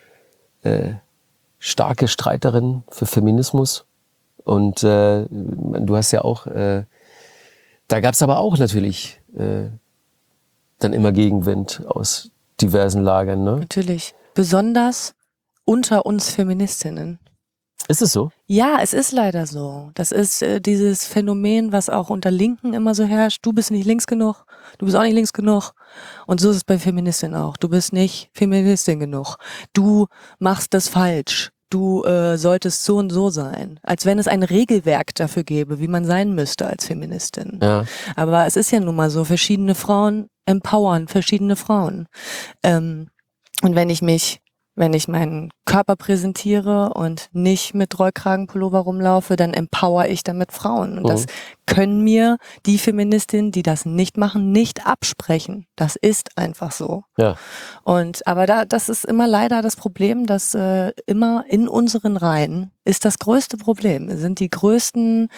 starke Streiterin für Feminismus. Und du hast ja auch, da gab es aber auch natürlich dann immer Gegenwind aus diversen Lagern, ne? Natürlich. Besonders unter uns Feministinnen. Ist es so? Ja, es ist leider so. Das ist dieses Phänomen, was auch unter Linken immer so herrscht. Du bist nicht links genug, du bist auch nicht links genug. Und so ist es bei Feministinnen auch. Du bist nicht Feministin genug. Du machst das falsch. Du solltest so und so sein. Als wenn es ein Regelwerk dafür gäbe, wie man sein müsste als Feministin. Ja. Aber es ist ja nun mal so, verschiedene Frauen empowern verschiedene Frauen. Und wenn ich meinen Körper präsentiere und nicht mit Rollkragenpullover rumlaufe, dann empower ich damit Frauen. Und das können mir die Feministinnen, die das nicht machen, nicht absprechen. Das ist einfach so. Ja. Aber das ist immer leider das Problem, dass immer in unseren Reihen ist das größte Problem. Es sind die größten,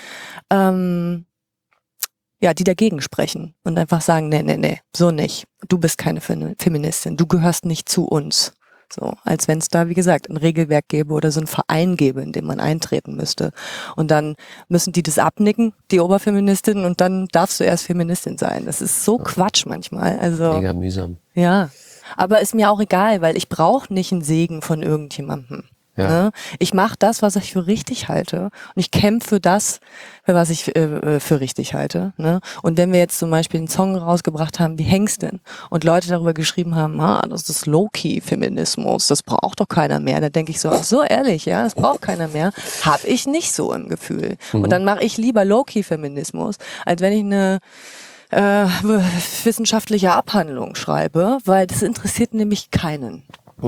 die dagegen sprechen und einfach sagen, nee, so nicht. Du bist keine Feministin, du gehörst nicht zu uns. So, als wenn es da, wie gesagt, ein Regelwerk gäbe oder so ein Verein gäbe, in dem man eintreten müsste. Und dann müssen die das abnicken, die Oberfeministinnen, und dann darfst du erst Feministin sein. Das ist so Quatsch manchmal. Also Mega mühsam. ja, aber ist mir auch egal, weil ich brauche nicht einen Segen von irgendjemandem. Ja. Ne? Ich mache das, was ich für richtig halte, und ich kämpfe für das, für was ich für richtig halte. Ne? Und wenn wir jetzt zum Beispiel einen Song rausgebracht haben wie Hengstin und Leute darüber geschrieben haben, das ist Low-Key-Feminismus, das braucht doch keiner mehr, da denke ich so ehrlich, ja, das braucht keiner mehr, habe ich nicht so im Gefühl. Und dann mache ich lieber Low-Key-Feminismus, als wenn ich eine wissenschaftliche Abhandlung schreibe, weil das interessiert nämlich keinen.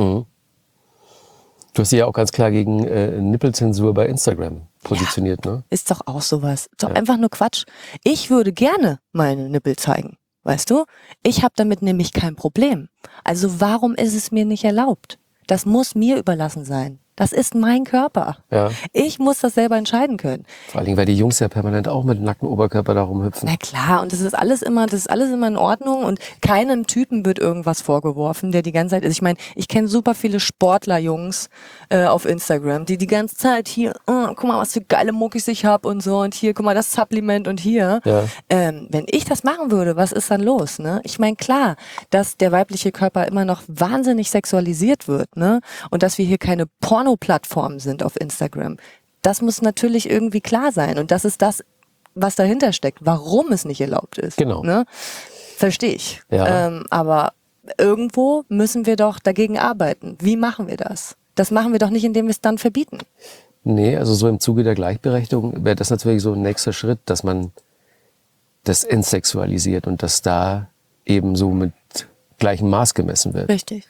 Du hast dich ja auch ganz klar gegen Nippelzensur bei Instagram positioniert, ne? Ist doch auch sowas. Ist doch einfach nur Quatsch. Ich würde gerne meine Nippel zeigen, weißt du? Ich habe damit nämlich kein Problem. Also warum ist es mir nicht erlaubt? Das muss mir überlassen sein. Das ist mein Körper. Ja. Ich muss das selber entscheiden können. Vor allen Dingen, weil die Jungs ja permanent auch mit nacktem Oberkörper da rumhüpfen. Na klar, und das ist alles immer in Ordnung und keinem Typen wird irgendwas vorgeworfen, der die ganze Zeit ist. Ich meine, ich kenne super viele Sportlerjungs auf Instagram, die ganze Zeit hier, guck mal, was für geile Muckis ich hab und so, und hier, guck mal, das Supplement und hier. Ja. Wenn ich das machen würde, was ist dann los? Ne? Ich meine, klar, dass der weibliche Körper immer noch wahnsinnig sexualisiert wird, ne? Und dass wir hier keine Porno-Plattformen sind auf Instagram. Das muss natürlich irgendwie klar sein. Und das ist das, was dahinter steckt, warum es nicht erlaubt ist. Genau. Ne? Verstehe ich. Ja. Aber irgendwo müssen wir doch dagegen arbeiten. Wie machen wir das? Das machen wir doch nicht, indem wir es dann verbieten. Nee, also so im Zuge der Gleichberechtigung wäre das natürlich so ein nächster Schritt, dass man das entsexualisiert und dass da eben so mit gleichem Maß gemessen wird. Richtig.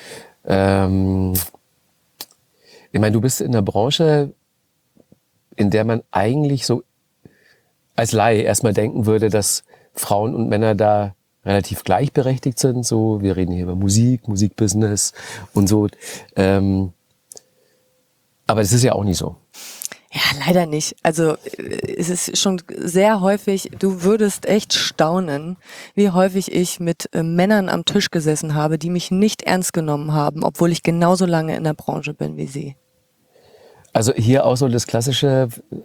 Ich meine, du bist in einer Branche, in der man eigentlich so als Laie erstmal denken würde, dass Frauen und Männer da relativ gleichberechtigt sind. So, wir reden hier über Musik, Musikbusiness und so. Aber das ist ja auch nicht so. Ja, leider nicht. Also es ist schon sehr häufig, du würdest echt staunen, wie häufig ich mit Männern am Tisch gesessen habe, die mich nicht ernst genommen haben, obwohl ich genauso lange in der Branche bin wie sie. Also hier auch so das klassische,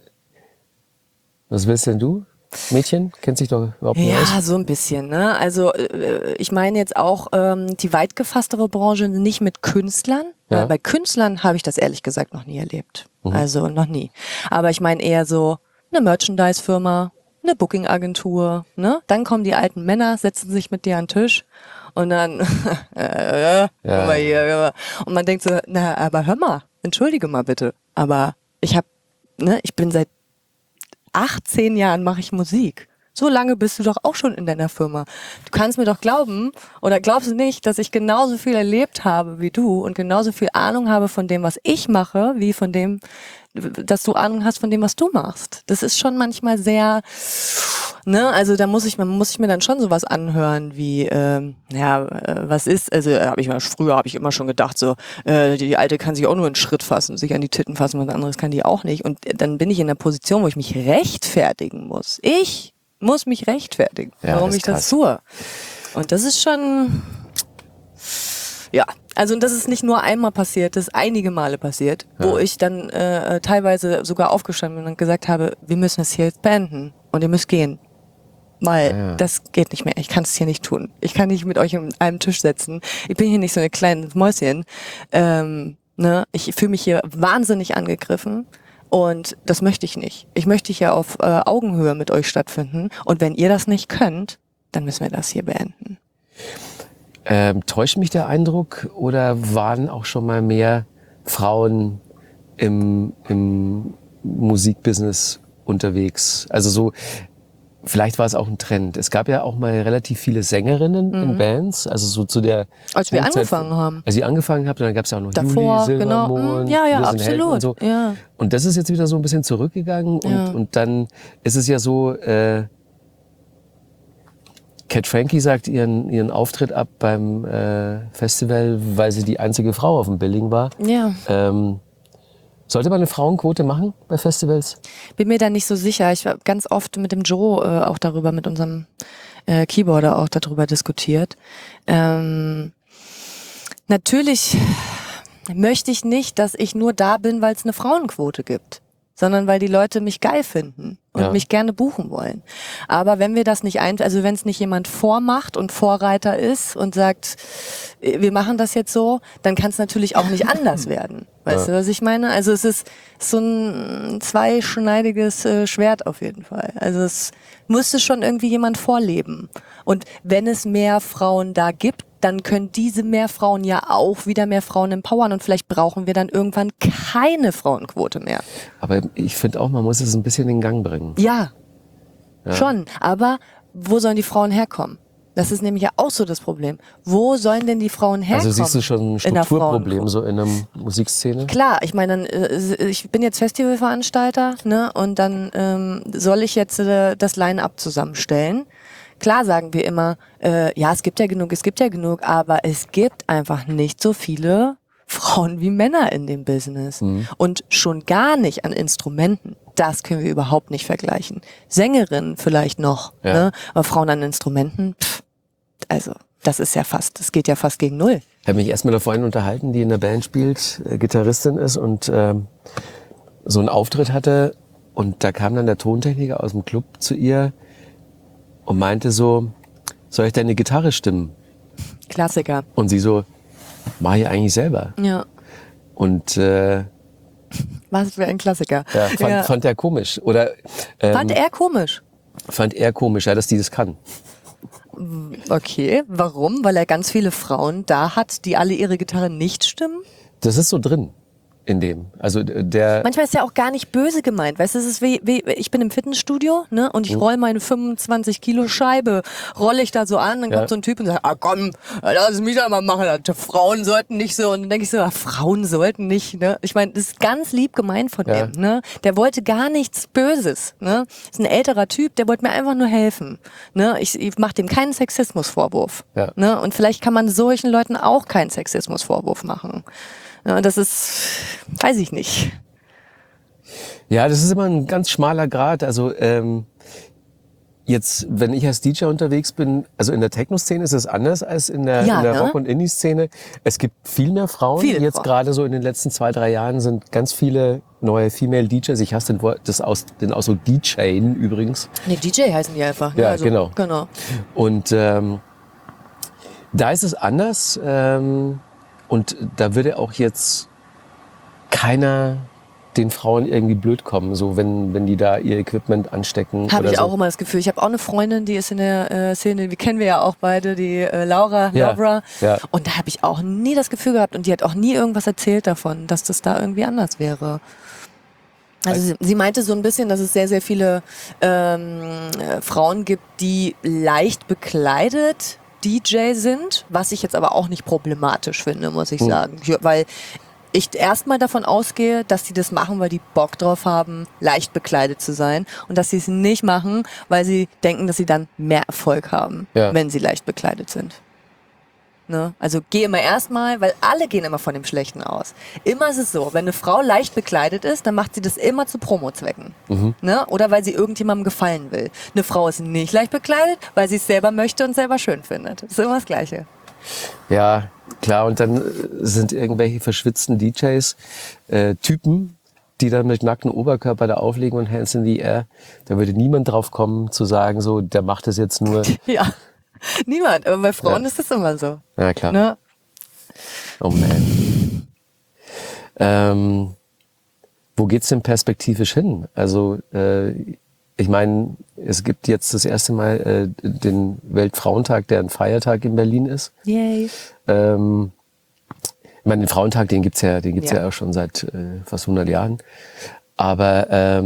was willst denn du? Mädchen? Kennt sich doch überhaupt nicht aus. Ja, so ein bisschen, ne? Also ich meine jetzt auch die weit gefasstere Branche, nicht mit Künstlern. Ja. Weil bei Künstlern habe ich das ehrlich gesagt noch nie erlebt. Also noch nie. Aber ich meine eher so eine Merchandise-Firma, eine Booking-Agentur, ne? Dann kommen die alten Männer, setzen sich mit dir an den Tisch und dann guck mal hier. Und man denkt so, na, aber hör mal, entschuldige mal bitte. Aber ich bin seit 18 Jahren mache ich Musik. So lange bist du doch auch schon in deiner Firma. Du kannst mir doch glauben, oder glaubst du nicht, dass ich genauso viel erlebt habe wie du und genauso viel Ahnung habe von dem, was ich mache, wie von dem, dass du Ahnung hast von dem, was du machst. Das ist schon manchmal sehr, ne, also da muss ich mir dann schon sowas anhören wie, was ist, also früher habe ich immer schon gedacht, so, die Alte kann sich auch nur einen Schritt fassen, sich an die Titten fassen, was anderes kann die auch nicht. Und dann bin ich in der Position, wo ich mich rechtfertigen muss. Ich muss mich rechtfertigen, warum ich das tue. Und das ist schon, ja, also das ist nicht nur einmal passiert, das ist einige Male passiert, wo ich dann teilweise sogar aufgestanden bin und gesagt habe, wir müssen es hier jetzt beenden und ihr müsst gehen. Weil das geht nicht mehr, ich kann es hier nicht tun. Ich kann nicht mit euch an einem Tisch setzen. Ich bin hier nicht so ein kleines Mäuschen. Ich fühle mich hier wahnsinnig angegriffen. Und das möchte ich nicht. Ich möchte hier auf Augenhöhe mit euch stattfinden. Und wenn ihr das nicht könnt, dann müssen wir das hier beenden. Täuscht mich der Eindruck oder waren auch schon mal mehr Frauen im Musikbusiness unterwegs? Also so, vielleicht war es auch ein Trend. Es gab ja auch mal relativ viele Sängerinnen in Bands, also so zu der Als wir Zeit, angefangen haben. Als ihr angefangen habt, und dann gab es ja auch noch Davor, Juli, Silbermond, genau. Ja, Wir sind Helden absolut. und so. Ja. Und das ist jetzt wieder so ein bisschen zurückgegangen und dann ist es ja so, Cat Frankie sagt ihren Auftritt ab beim Festival, weil sie die einzige Frau auf dem Billing war. Ja. Sollte man eine Frauenquote machen bei Festivals? Bin mir da nicht so sicher. Ich habe ganz oft mit dem Joe auch darüber, mit unserem Keyboarder auch darüber diskutiert. Natürlich möchte ich nicht, dass ich nur da bin, weil es eine Frauenquote gibt, sondern weil die Leute mich geil finden und mich gerne buchen wollen. Aber wenn wir das nicht also wenn es nicht jemand vormacht und Vorreiter ist und sagt, wir machen das jetzt so, dann kann es natürlich auch nicht anders werden. Weißt du, was ich meine? Also es ist so ein zweischneidiges Schwert auf jeden Fall. Also es müsste schon irgendwie jemand vorleben. Und wenn es mehr Frauen da gibt, dann können diese mehr Frauen ja auch wieder mehr Frauen empowern und vielleicht brauchen wir dann irgendwann keine Frauenquote mehr. Aber ich finde auch, man muss es ein bisschen in Gang bringen. Ja, schon. Aber wo sollen die Frauen herkommen? Das ist nämlich ja auch so das Problem. Wo sollen denn die Frauen herkommen? Also siehst du schon ein Strukturproblem so in der Musikszene? Klar, ich meine, ich bin jetzt Festivalveranstalter, ne, und dann soll ich jetzt das Line-Up zusammenstellen. Klar sagen wir immer, es gibt ja genug, aber es gibt einfach nicht so viele Frauen wie Männer in dem Business. Und schon gar nicht an Instrumenten. Das können wir überhaupt nicht vergleichen. Sängerinnen vielleicht noch, ne? Aber Frauen an Instrumenten, also das geht ja fast gegen null. Ich habe mich erst mit einer Freundin unterhalten, die in der Band spielt, Gitarristin ist und so einen Auftritt hatte. Und da kam dann der Tontechniker aus dem Club zu ihr und meinte so, soll ich deine Gitarre stimmen? Klassiker. Und sie so, mach ich eigentlich selber. Ja. Und was für ein Klassiker. Fand er komisch. Oder fand er komisch? Fand er komisch, ja, dass die das kann. Okay, warum? Weil er ganz viele Frauen da hat, die alle ihre Gitarre nicht stimmen? Das ist so drin. In dem. Also manchmal ist ja auch gar nicht böse gemeint. Weißt du, es ist wie ich bin im Fitnessstudio, ne, und ich roll meine 25 Kilo Scheibe, rolle ich da so an, dann kommt so ein Typ und sagt, komm, lass mich da mal machen, Frauen sollten nicht so. Und dann denke ich so, Frauen sollten nicht, ne. Ich meine, das ist ganz lieb gemeint von dem, ne. Der wollte gar nichts Böses, ne. Ist ein älterer Typ, der wollte mir einfach nur helfen, ne. Ich mache dem keinen Sexismusvorwurf, ne. Und vielleicht kann man solchen Leuten auch keinen Sexismusvorwurf machen. Ja, das ist, weiß ich nicht. Ja, das ist immer ein ganz schmaler Grat. Also Jetzt, wenn ich als DJ unterwegs bin, also in der Techno-Szene ist es anders als in der ne? Rock- und Indie-Szene. Es gibt viel mehr Frauen. Viele Jetzt Frauen. gerade so in den letzten 2-3 Jahren sind ganz viele neue Female DJs. Ich hasse den auch so DJing übrigens. Nee, DJ heißen die einfach. Ne? Ja, genau. Und da ist es anders. Und da würde auch jetzt keiner den Frauen irgendwie blöd kommen, so wenn die da ihr Equipment anstecken. Habe ich so. auch immer das Gefühl. Ich habe auch eine Freundin, die ist in der Szene, die kennen wir ja auch beide, die Laura. Ja. Und da habe ich auch nie das Gefühl gehabt und die hat auch nie irgendwas erzählt davon, dass das da irgendwie anders wäre. Also sie meinte so ein bisschen, dass es sehr, sehr viele Frauen gibt, die leicht bekleidet DJ sind, was ich jetzt aber auch nicht problematisch finde, muss ich sagen. Weil ich erstmal davon ausgehe, dass sie das machen, weil die Bock drauf haben, leicht bekleidet zu sein und dass sie es nicht machen, weil sie denken, dass sie dann mehr Erfolg haben, wenn sie leicht bekleidet sind. Ne? Also geh immer erstmal, weil alle gehen immer von dem Schlechten aus. Immer ist es so, wenn eine Frau leicht bekleidet ist, dann macht sie das immer zu Promo-Zwecken. Ne? Oder weil sie irgendjemandem gefallen will. Eine Frau ist nicht leicht bekleidet, weil sie es selber möchte und selber schön findet. Das ist immer das Gleiche. Ja, klar. Und dann sind irgendwelche verschwitzten DJs Typen, die dann mit nacktem Oberkörper da auflegen und Hands in the Air. Da würde niemand drauf kommen zu sagen, so, der macht das jetzt nur. Ja, niemand. Aber bei Frauen ist das immer so. Ja, klar. Ne? Oh man. Wo geht's denn perspektivisch hin? Also ich meine, es gibt jetzt das erste Mal den Weltfrauentag, der ein Feiertag in Berlin ist. Yay. Ich meine, den Frauentag, den gibt's ja auch schon seit fast 100 Jahren. Aber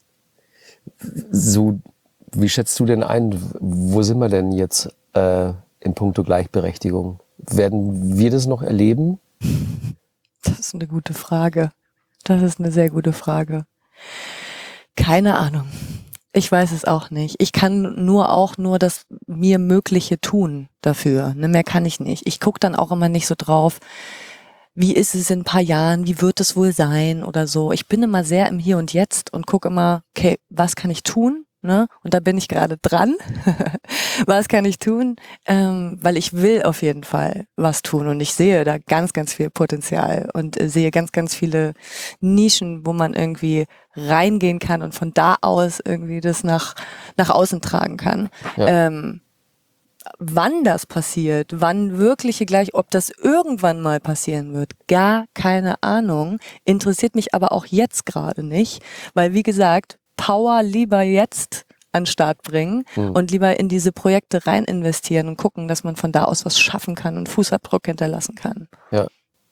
so, wie schätzt du denn ein, wo sind wir denn jetzt in puncto Gleichberechtigung? Werden wir das noch erleben? Das ist eine gute Frage. Das ist eine sehr gute Frage. Keine Ahnung. Ich weiß es auch nicht. Ich kann nur das mir Mögliche tun dafür. Ne, mehr kann ich nicht. Ich gucke dann auch immer nicht so drauf, wie ist es in ein paar Jahren, wie wird es wohl sein oder so. Ich bin immer sehr im Hier und Jetzt und gucke immer, okay, was kann ich tun? Ne? Und da bin ich gerade dran. Was kann ich tun? Weil ich will auf jeden Fall was tun und ich sehe da ganz, ganz viel Potenzial und sehe ganz, ganz viele Nischen, wo man irgendwie reingehen kann und von da aus irgendwie das nach außen tragen kann. Ja. Wann das passiert, wann wirkliche ob das irgendwann mal passieren wird, gar keine Ahnung. Interessiert mich aber auch jetzt gerade nicht, weil wie gesagt, Power lieber jetzt an den Start bringen und lieber in diese Projekte rein investieren und gucken, dass man von da aus was schaffen kann und Fußabdruck hinterlassen kann. Ja.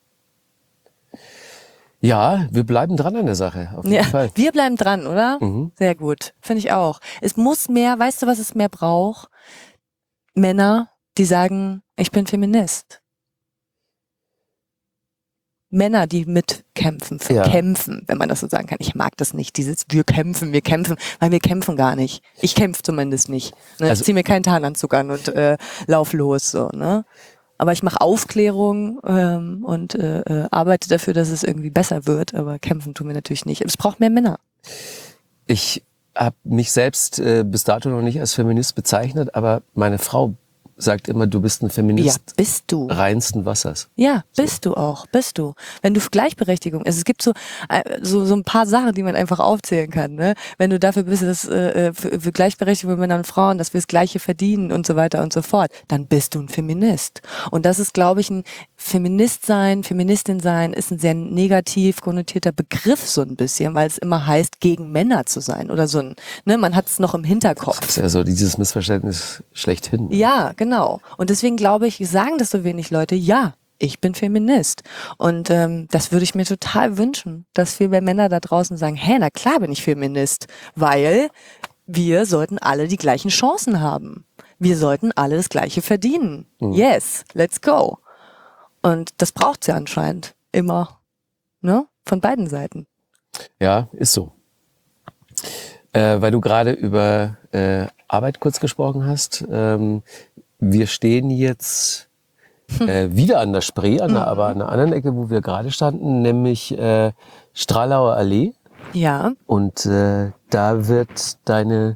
Ja, wir bleiben dran an der Sache, auf jeden Fall. Wir bleiben dran, oder? Mhm. Sehr gut, finde ich auch. Es muss mehr, weißt du, was es mehr braucht? Männer, die sagen, ich bin Feminist. Männer, die mitkämpfen, kämpfen, wenn man das so sagen kann. Ich mag das nicht, dieses wir kämpfen, weil wir kämpfen gar nicht. Ich kämpfe zumindest nicht. Ne? Also, ich ziehe mir keinen Tarnanzug an und lauf los. So, ne? Aber ich mache Aufklärung und arbeite dafür, dass es irgendwie besser wird. Aber kämpfen tun wir natürlich nicht. Es braucht mehr Männer. Ich habe mich selbst bis dato noch nicht als Feminist bezeichnet, aber meine Frau sagt immer, du bist ein Feminist. Ja, bist du. Reinsten Wassers. Ja, bist du auch, bist du. Wenn du für Gleichberechtigung, es gibt so ein paar Sachen, die man einfach aufzählen kann, ne? Wenn du dafür bist, dass für Gleichberechtigung von Männern und Frauen, dass wir das Gleiche verdienen und so weiter und so fort, dann bist du ein Feminist. Und das ist, glaube ich, ein Feminist sein, Feministin sein, ist ein sehr negativ konnotierter Begriff so ein bisschen, weil es immer heißt, gegen Männer zu sein oder so ein, ne? Man hat es noch im Hinterkopf. Das ist ja so dieses Missverständnis schlechthin. Ja, genau. Und deswegen glaube ich, sagen das so wenig Leute, ja, ich bin Feminist. Und das würde ich mir total wünschen, dass viel mehr Männer da draußen sagen, hä, na klar bin ich Feminist, weil wir sollten alle die gleichen Chancen haben. Wir sollten alle das Gleiche verdienen. Yes, let's go. Und das braucht's ja anscheinend immer, ne? Von beiden Seiten. Ja, ist so. Weil du gerade über Arbeit kurz gesprochen hast. Wir stehen jetzt wieder an der Spree, aber an einer anderen Ecke, wo wir gerade standen, nämlich Stralauer Allee. Ja. Und da wird deine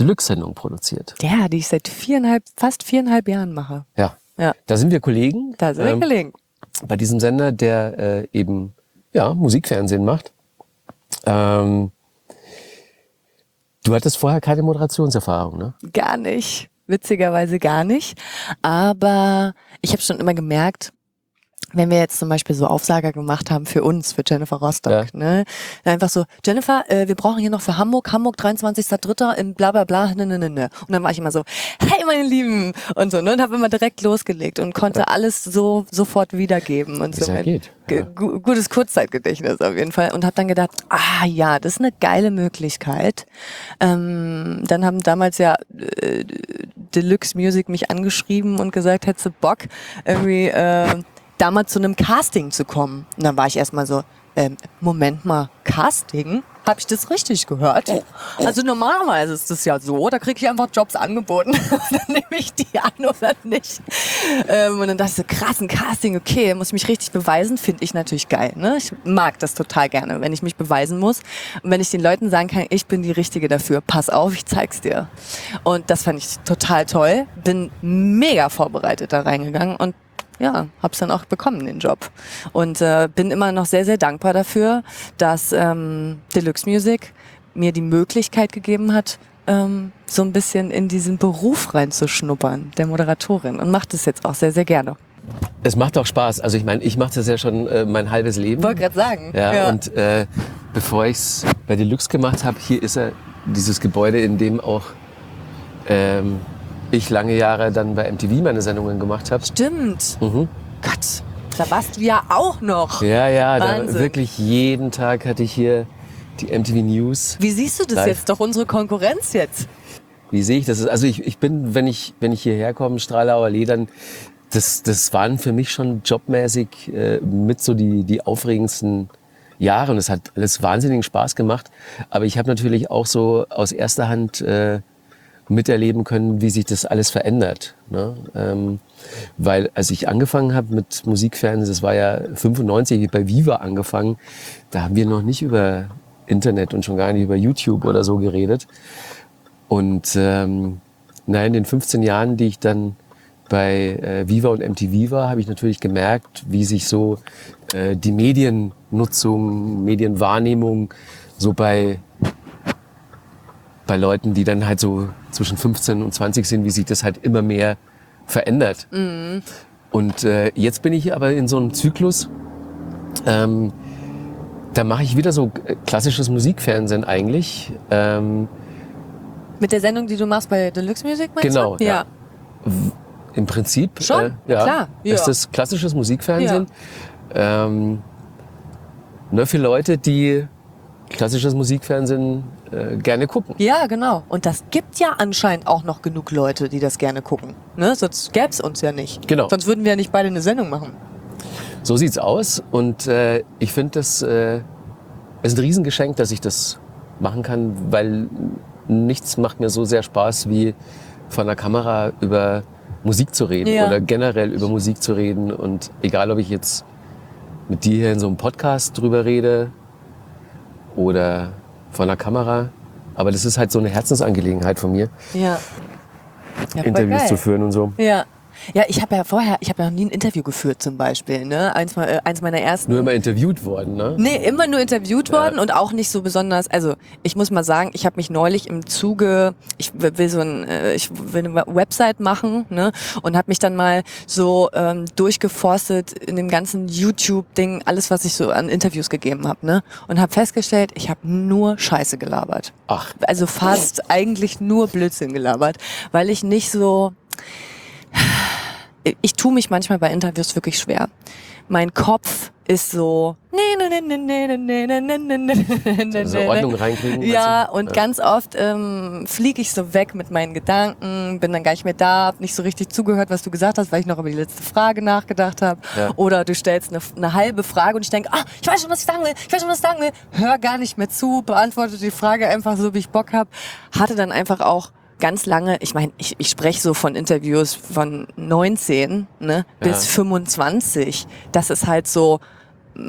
Deluxe-Sendung produziert. Ja, die ich seit fast 4,5 Jahren mache. Ja. Ja. Da sind wir Kollegen. Da sind wir Kollegen. Bei diesem Sender, der eben Musikfernsehen macht. Du hattest vorher keine Moderationserfahrung, ne? Gar nicht. Witzigerweise gar nicht. Aber ich habe schon immer gemerkt, wenn wir jetzt zum Beispiel so Aufsager gemacht haben für uns, für Jennifer Rostock, ne? Einfach so, Jennifer, wir brauchen hier noch für Hamburg 23.03. im bla bla bla, ne. Und dann war ich immer so, hey meine Lieben, und so, ne? Und habe immer direkt losgelegt und konnte alles so sofort wiedergeben. Und so geht. Gutes Kurzzeitgedächtnis auf jeden Fall. Und habe dann gedacht, ja, das ist eine geile Möglichkeit. Dann haben damals Deluxe Music mich angeschrieben und gesagt, hättest du Bock, irgendwie da mal zu einem Casting zu kommen. Und dann war ich erstmal so, Moment mal, Casting? Habe ich das richtig gehört? Also normalerweise ist das ja so, da kriege ich einfach Jobs angeboten. Dann nehme ich die an oder nicht. Und dann dachte ich so, krass, ein Casting, okay, muss ich mich richtig beweisen, finde ich natürlich geil. Ne? Ich mag das total gerne, wenn ich mich beweisen muss. Und wenn ich den Leuten sagen kann, ich bin die Richtige dafür, pass auf, ich zeig's dir. Und das fand ich total toll. Bin mega vorbereitet da reingegangen und ja, hab's dann auch bekommen, den Job. Und bin immer noch sehr, sehr dankbar dafür, dass Deluxe Music mir die Möglichkeit gegeben hat, so ein bisschen in diesen Beruf reinzuschnuppern, der Moderatorin. Und macht es jetzt auch sehr, sehr gerne. Es macht auch Spaß. Also ich meine, ich mache das ja schon mein halbes Leben. Wollte gerade sagen. Ja. Und bevor ich's bei Deluxe gemacht habe, hier ist dieses Gebäude, in dem auch ich lange Jahre dann bei MTV meine Sendungen gemacht habe. Stimmt. Mhm. Gott, da warst du ja auch noch. Ja, da Wahnsinn. wirklich jeden Tag hatte ich hier die MTV News. Wie siehst du das live. jetzt? Doch unsere Konkurrenz jetzt. Wie sehe ich das? Also ich bin, wenn ich hierher komme, Strahlauer Allee, dann das waren für mich schon jobmäßig mit so die aufregendsten Jahre und es hat alles wahnsinnigen Spaß gemacht. Aber ich habe natürlich auch so aus erster Hand miterleben können, wie sich das alles verändert. Ne? Weil als ich angefangen habe mit Musikfernsehen, das war ja 95, bei Viva angefangen, da haben wir noch nicht über Internet und schon gar nicht über YouTube oder so geredet. Und in den 15 Jahren, die ich dann bei Viva und MTV war, habe ich natürlich gemerkt, wie sich so die Mediennutzung, Medienwahrnehmung so bei Leuten, die dann halt so zwischen 15 und 20 sind, wie sich das halt immer mehr verändert. Mhm. Und jetzt bin ich aber in so einem Zyklus, da mache ich wieder so klassisches Musikfernsehen eigentlich. Mit der Sendung, die du machst bei Deluxe Music, meinst Genau, du? ja. Im Prinzip schon, klar. Ja. Ist das klassisches Musikfernsehen. Ja. Für Leute, die klassisches Musikfernsehen gerne gucken. Ja, genau. Und das gibt ja anscheinend auch noch genug Leute, die das gerne gucken. Ne? Sonst gäbe es uns ja nicht. Genau. Sonst würden wir ja nicht beide eine Sendung machen. So sieht's aus. Und ich finde, das ist ein Riesengeschenk, dass ich das machen kann, weil nichts macht mir so sehr Spaß, wie vor einer Kamera über Musik zu reden oder generell über Musik zu reden. Und egal, ob ich jetzt mit dir hier in so einem Podcast drüber rede oder vor einer Kamera. Aber das ist halt so eine Herzensangelegenheit von mir, Ja, Interviews geil. zu führen und so. Ja. Ja, ich habe ja noch nie ein Interview geführt zum Beispiel. Ne? Eins meiner ersten. Nur immer interviewt worden, ne? Nee, immer nur interviewt worden und auch nicht so besonders. Also ich muss mal sagen, ich habe mich neulich im Zuge, ich will eine Website machen, ne, und habe mich dann mal so durchgeforstet in dem ganzen YouTube-Ding, alles was ich so an Interviews gegeben habe, ne, und habe festgestellt, ich habe nur Scheiße gelabert. Ach. Also fast eigentlich nur Blödsinn gelabert, weil ich nicht so. Ich tue mich manchmal bei Interviews wirklich schwer. Mein Kopf ist so Also Ordnung reinkriegen. ja, weißt du? und ganz oft fliege ich so weg mit meinen Gedanken, bin dann gar nicht mehr da, hab nicht so richtig zugehört, was du gesagt hast, weil ich noch über die letzte Frage nachgedacht habe. Ja. Oder du stellst eine halbe Frage und ich denke, ich weiß schon, was ich sagen will, hör gar nicht mehr zu, beantworte die Frage einfach so, wie ich Bock habe. Hatte dann einfach auch ganz lange, ich meine, ich spreche so von Interviews von 19 bis 25. Das ist halt so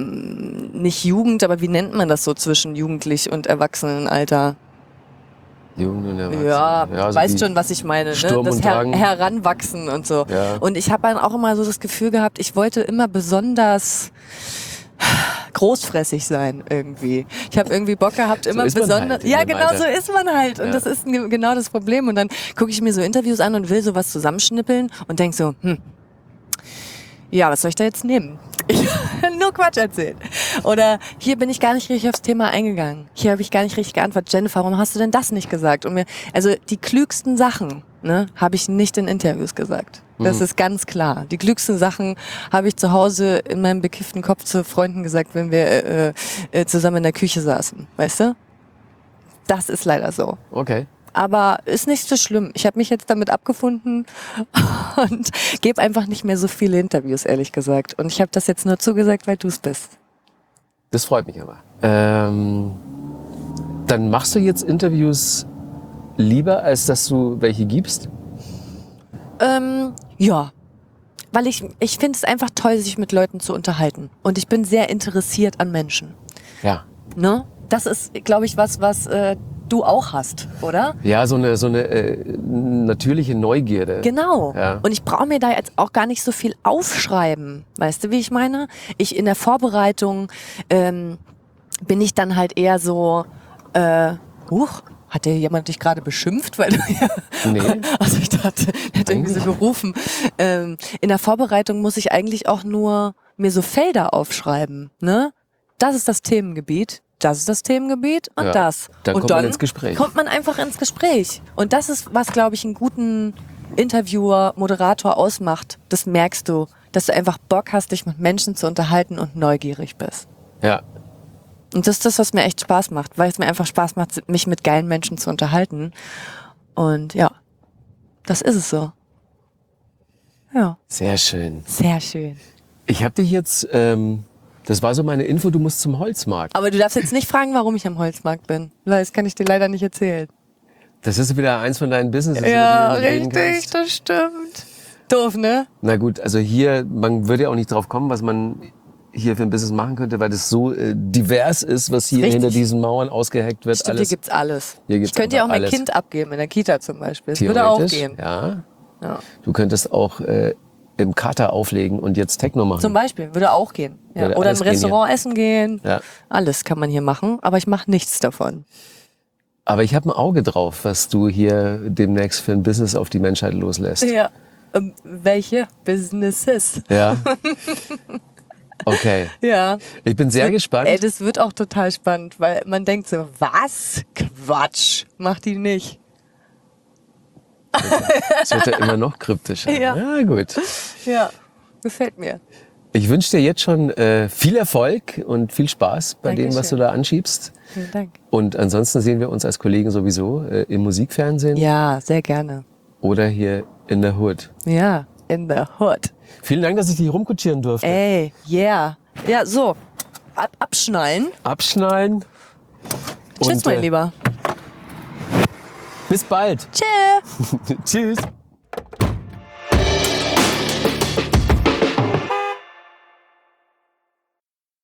nicht Jugend, aber wie nennt man das so zwischen Jugendlich und Erwachsenenalter? Jung und erwachsen. Ja, so weißt die schon, was ich meine, ne? Sturm Das und Drang. Heranwachsen und so. Ja. Und ich habe dann auch immer so das Gefühl gehabt, ich wollte immer besonders großfressig sein irgendwie. Ich habe irgendwie Bock gehabt, immer ist man besonders. halt in Ja, dem genau Alter. so ist man halt. Und Ja. das ist genau das Problem. Und dann gucke ich mir so Interviews an und will sowas zusammenschnippeln und denk so, ja, was soll ich da jetzt nehmen? Ich nur Quatsch erzählen. Oder hier bin ich gar nicht richtig aufs Thema eingegangen. Hier habe ich gar nicht richtig geantwortet. Jennifer, warum hast du denn das nicht gesagt? Und also die klügsten Sachen, ne, habe ich nicht in Interviews gesagt. Das ist ganz klar. Die klügsten Sachen habe ich zu Hause in meinem bekifften Kopf zu Freunden gesagt, wenn wir zusammen in der Küche saßen. Weißt du? Das ist leider so. Okay. Aber ist nicht so schlimm. Ich habe mich jetzt damit abgefunden und gebe einfach nicht mehr so viele Interviews, ehrlich gesagt. Und ich habe das jetzt nur zugesagt, weil du es bist. Das freut mich aber. Dann machst du jetzt Interviews lieber, als dass du welche gibst? Ja. Weil ich finde es einfach toll, sich mit Leuten zu unterhalten. Und ich bin sehr interessiert an Menschen. Ja. Ne? Das ist, glaube ich, was du auch hast, oder? Ja, so eine natürliche Neugierde. Genau. Ja. Und ich brauche mir da jetzt auch gar nicht so viel aufschreiben. Weißt du, wie ich meine? Ich in der Vorbereitung bin ich dann halt eher so, hat dir jemand dich gerade beschimpft? Weil du Nee. Also ich dachte, er hat irgendwie so gerufen. In der Vorbereitung muss ich eigentlich auch nur mir so Felder aufschreiben. Ne? Das ist das Themengebiet. Das ist das Themengebiet und Ja, das. dann und kommt man ins Gespräch. Kommt man einfach ins Gespräch. Und das ist, was, glaube ich, einen guten Interviewer, Moderator ausmacht. Das merkst du, dass du einfach Bock hast, dich mit Menschen zu unterhalten und neugierig bist. Ja. Und das ist das, was mir echt Spaß macht, weil es mir einfach Spaß macht, mich mit geilen Menschen zu unterhalten. Und ja, das ist es so. Ja, Sehr schön. sehr schön. Ich habe dich jetzt, das war so meine Info, du musst zum Holzmarkt. Aber du darfst jetzt nicht fragen, warum ich am Holzmarkt bin. Das kann ich dir leider nicht erzählen. Das ist wieder eins von deinen Businesses. Ja, über die du reden richtig, kannst. das stimmt. Doof, ne? Na gut, also hier, man würde ja auch nicht drauf kommen, was man hier für ein Business machen könnte, weil das so divers ist, was hier Richtig. hinter diesen Mauern ausgeheckt wird. Stimmt, alles. hier gibt's alles. Hier gibt's Ich könnte ja auch einfach mein alles. Kind abgeben, in der Kita zum Beispiel. Das würde auch Theoretisch, gehen. Ja. Ja. Du könntest auch im Kater auflegen und jetzt Techno machen. Zum Beispiel, würde auch gehen. Ja. Würde Oder alles im gehen Restaurant essen gehen. Ja. Alles kann man hier machen, aber ich mache nichts davon. Aber ich habe ein Auge drauf, was du hier demnächst für ein Business auf die Menschheit loslässt. Ja. Welche Businesses? Ja. Okay. Ja. Ich bin sehr gespannt. Ey, das wird auch total spannend, weil man denkt so, was? Quatsch, macht die nicht. Es wird ja immer noch kryptischer. Ja. Ja, gut. Ja, gefällt mir. Ich wünsche dir jetzt schon viel Erfolg und viel Spaß bei dem, was du Dankeschön. da anschiebst. Vielen Dank. Und ansonsten sehen wir uns als Kollegen sowieso im Musikfernsehen Ja, sehr gerne. oder hier in der Hood. Ja, in the hood. Vielen Dank, dass ich dich rumkutschieren durfte. Ey, yeah. Ja, so. Abschnallen. Abschnallen. Tschüss, Und, mein Lieber. Bis bald. Tschüss. Tschüss.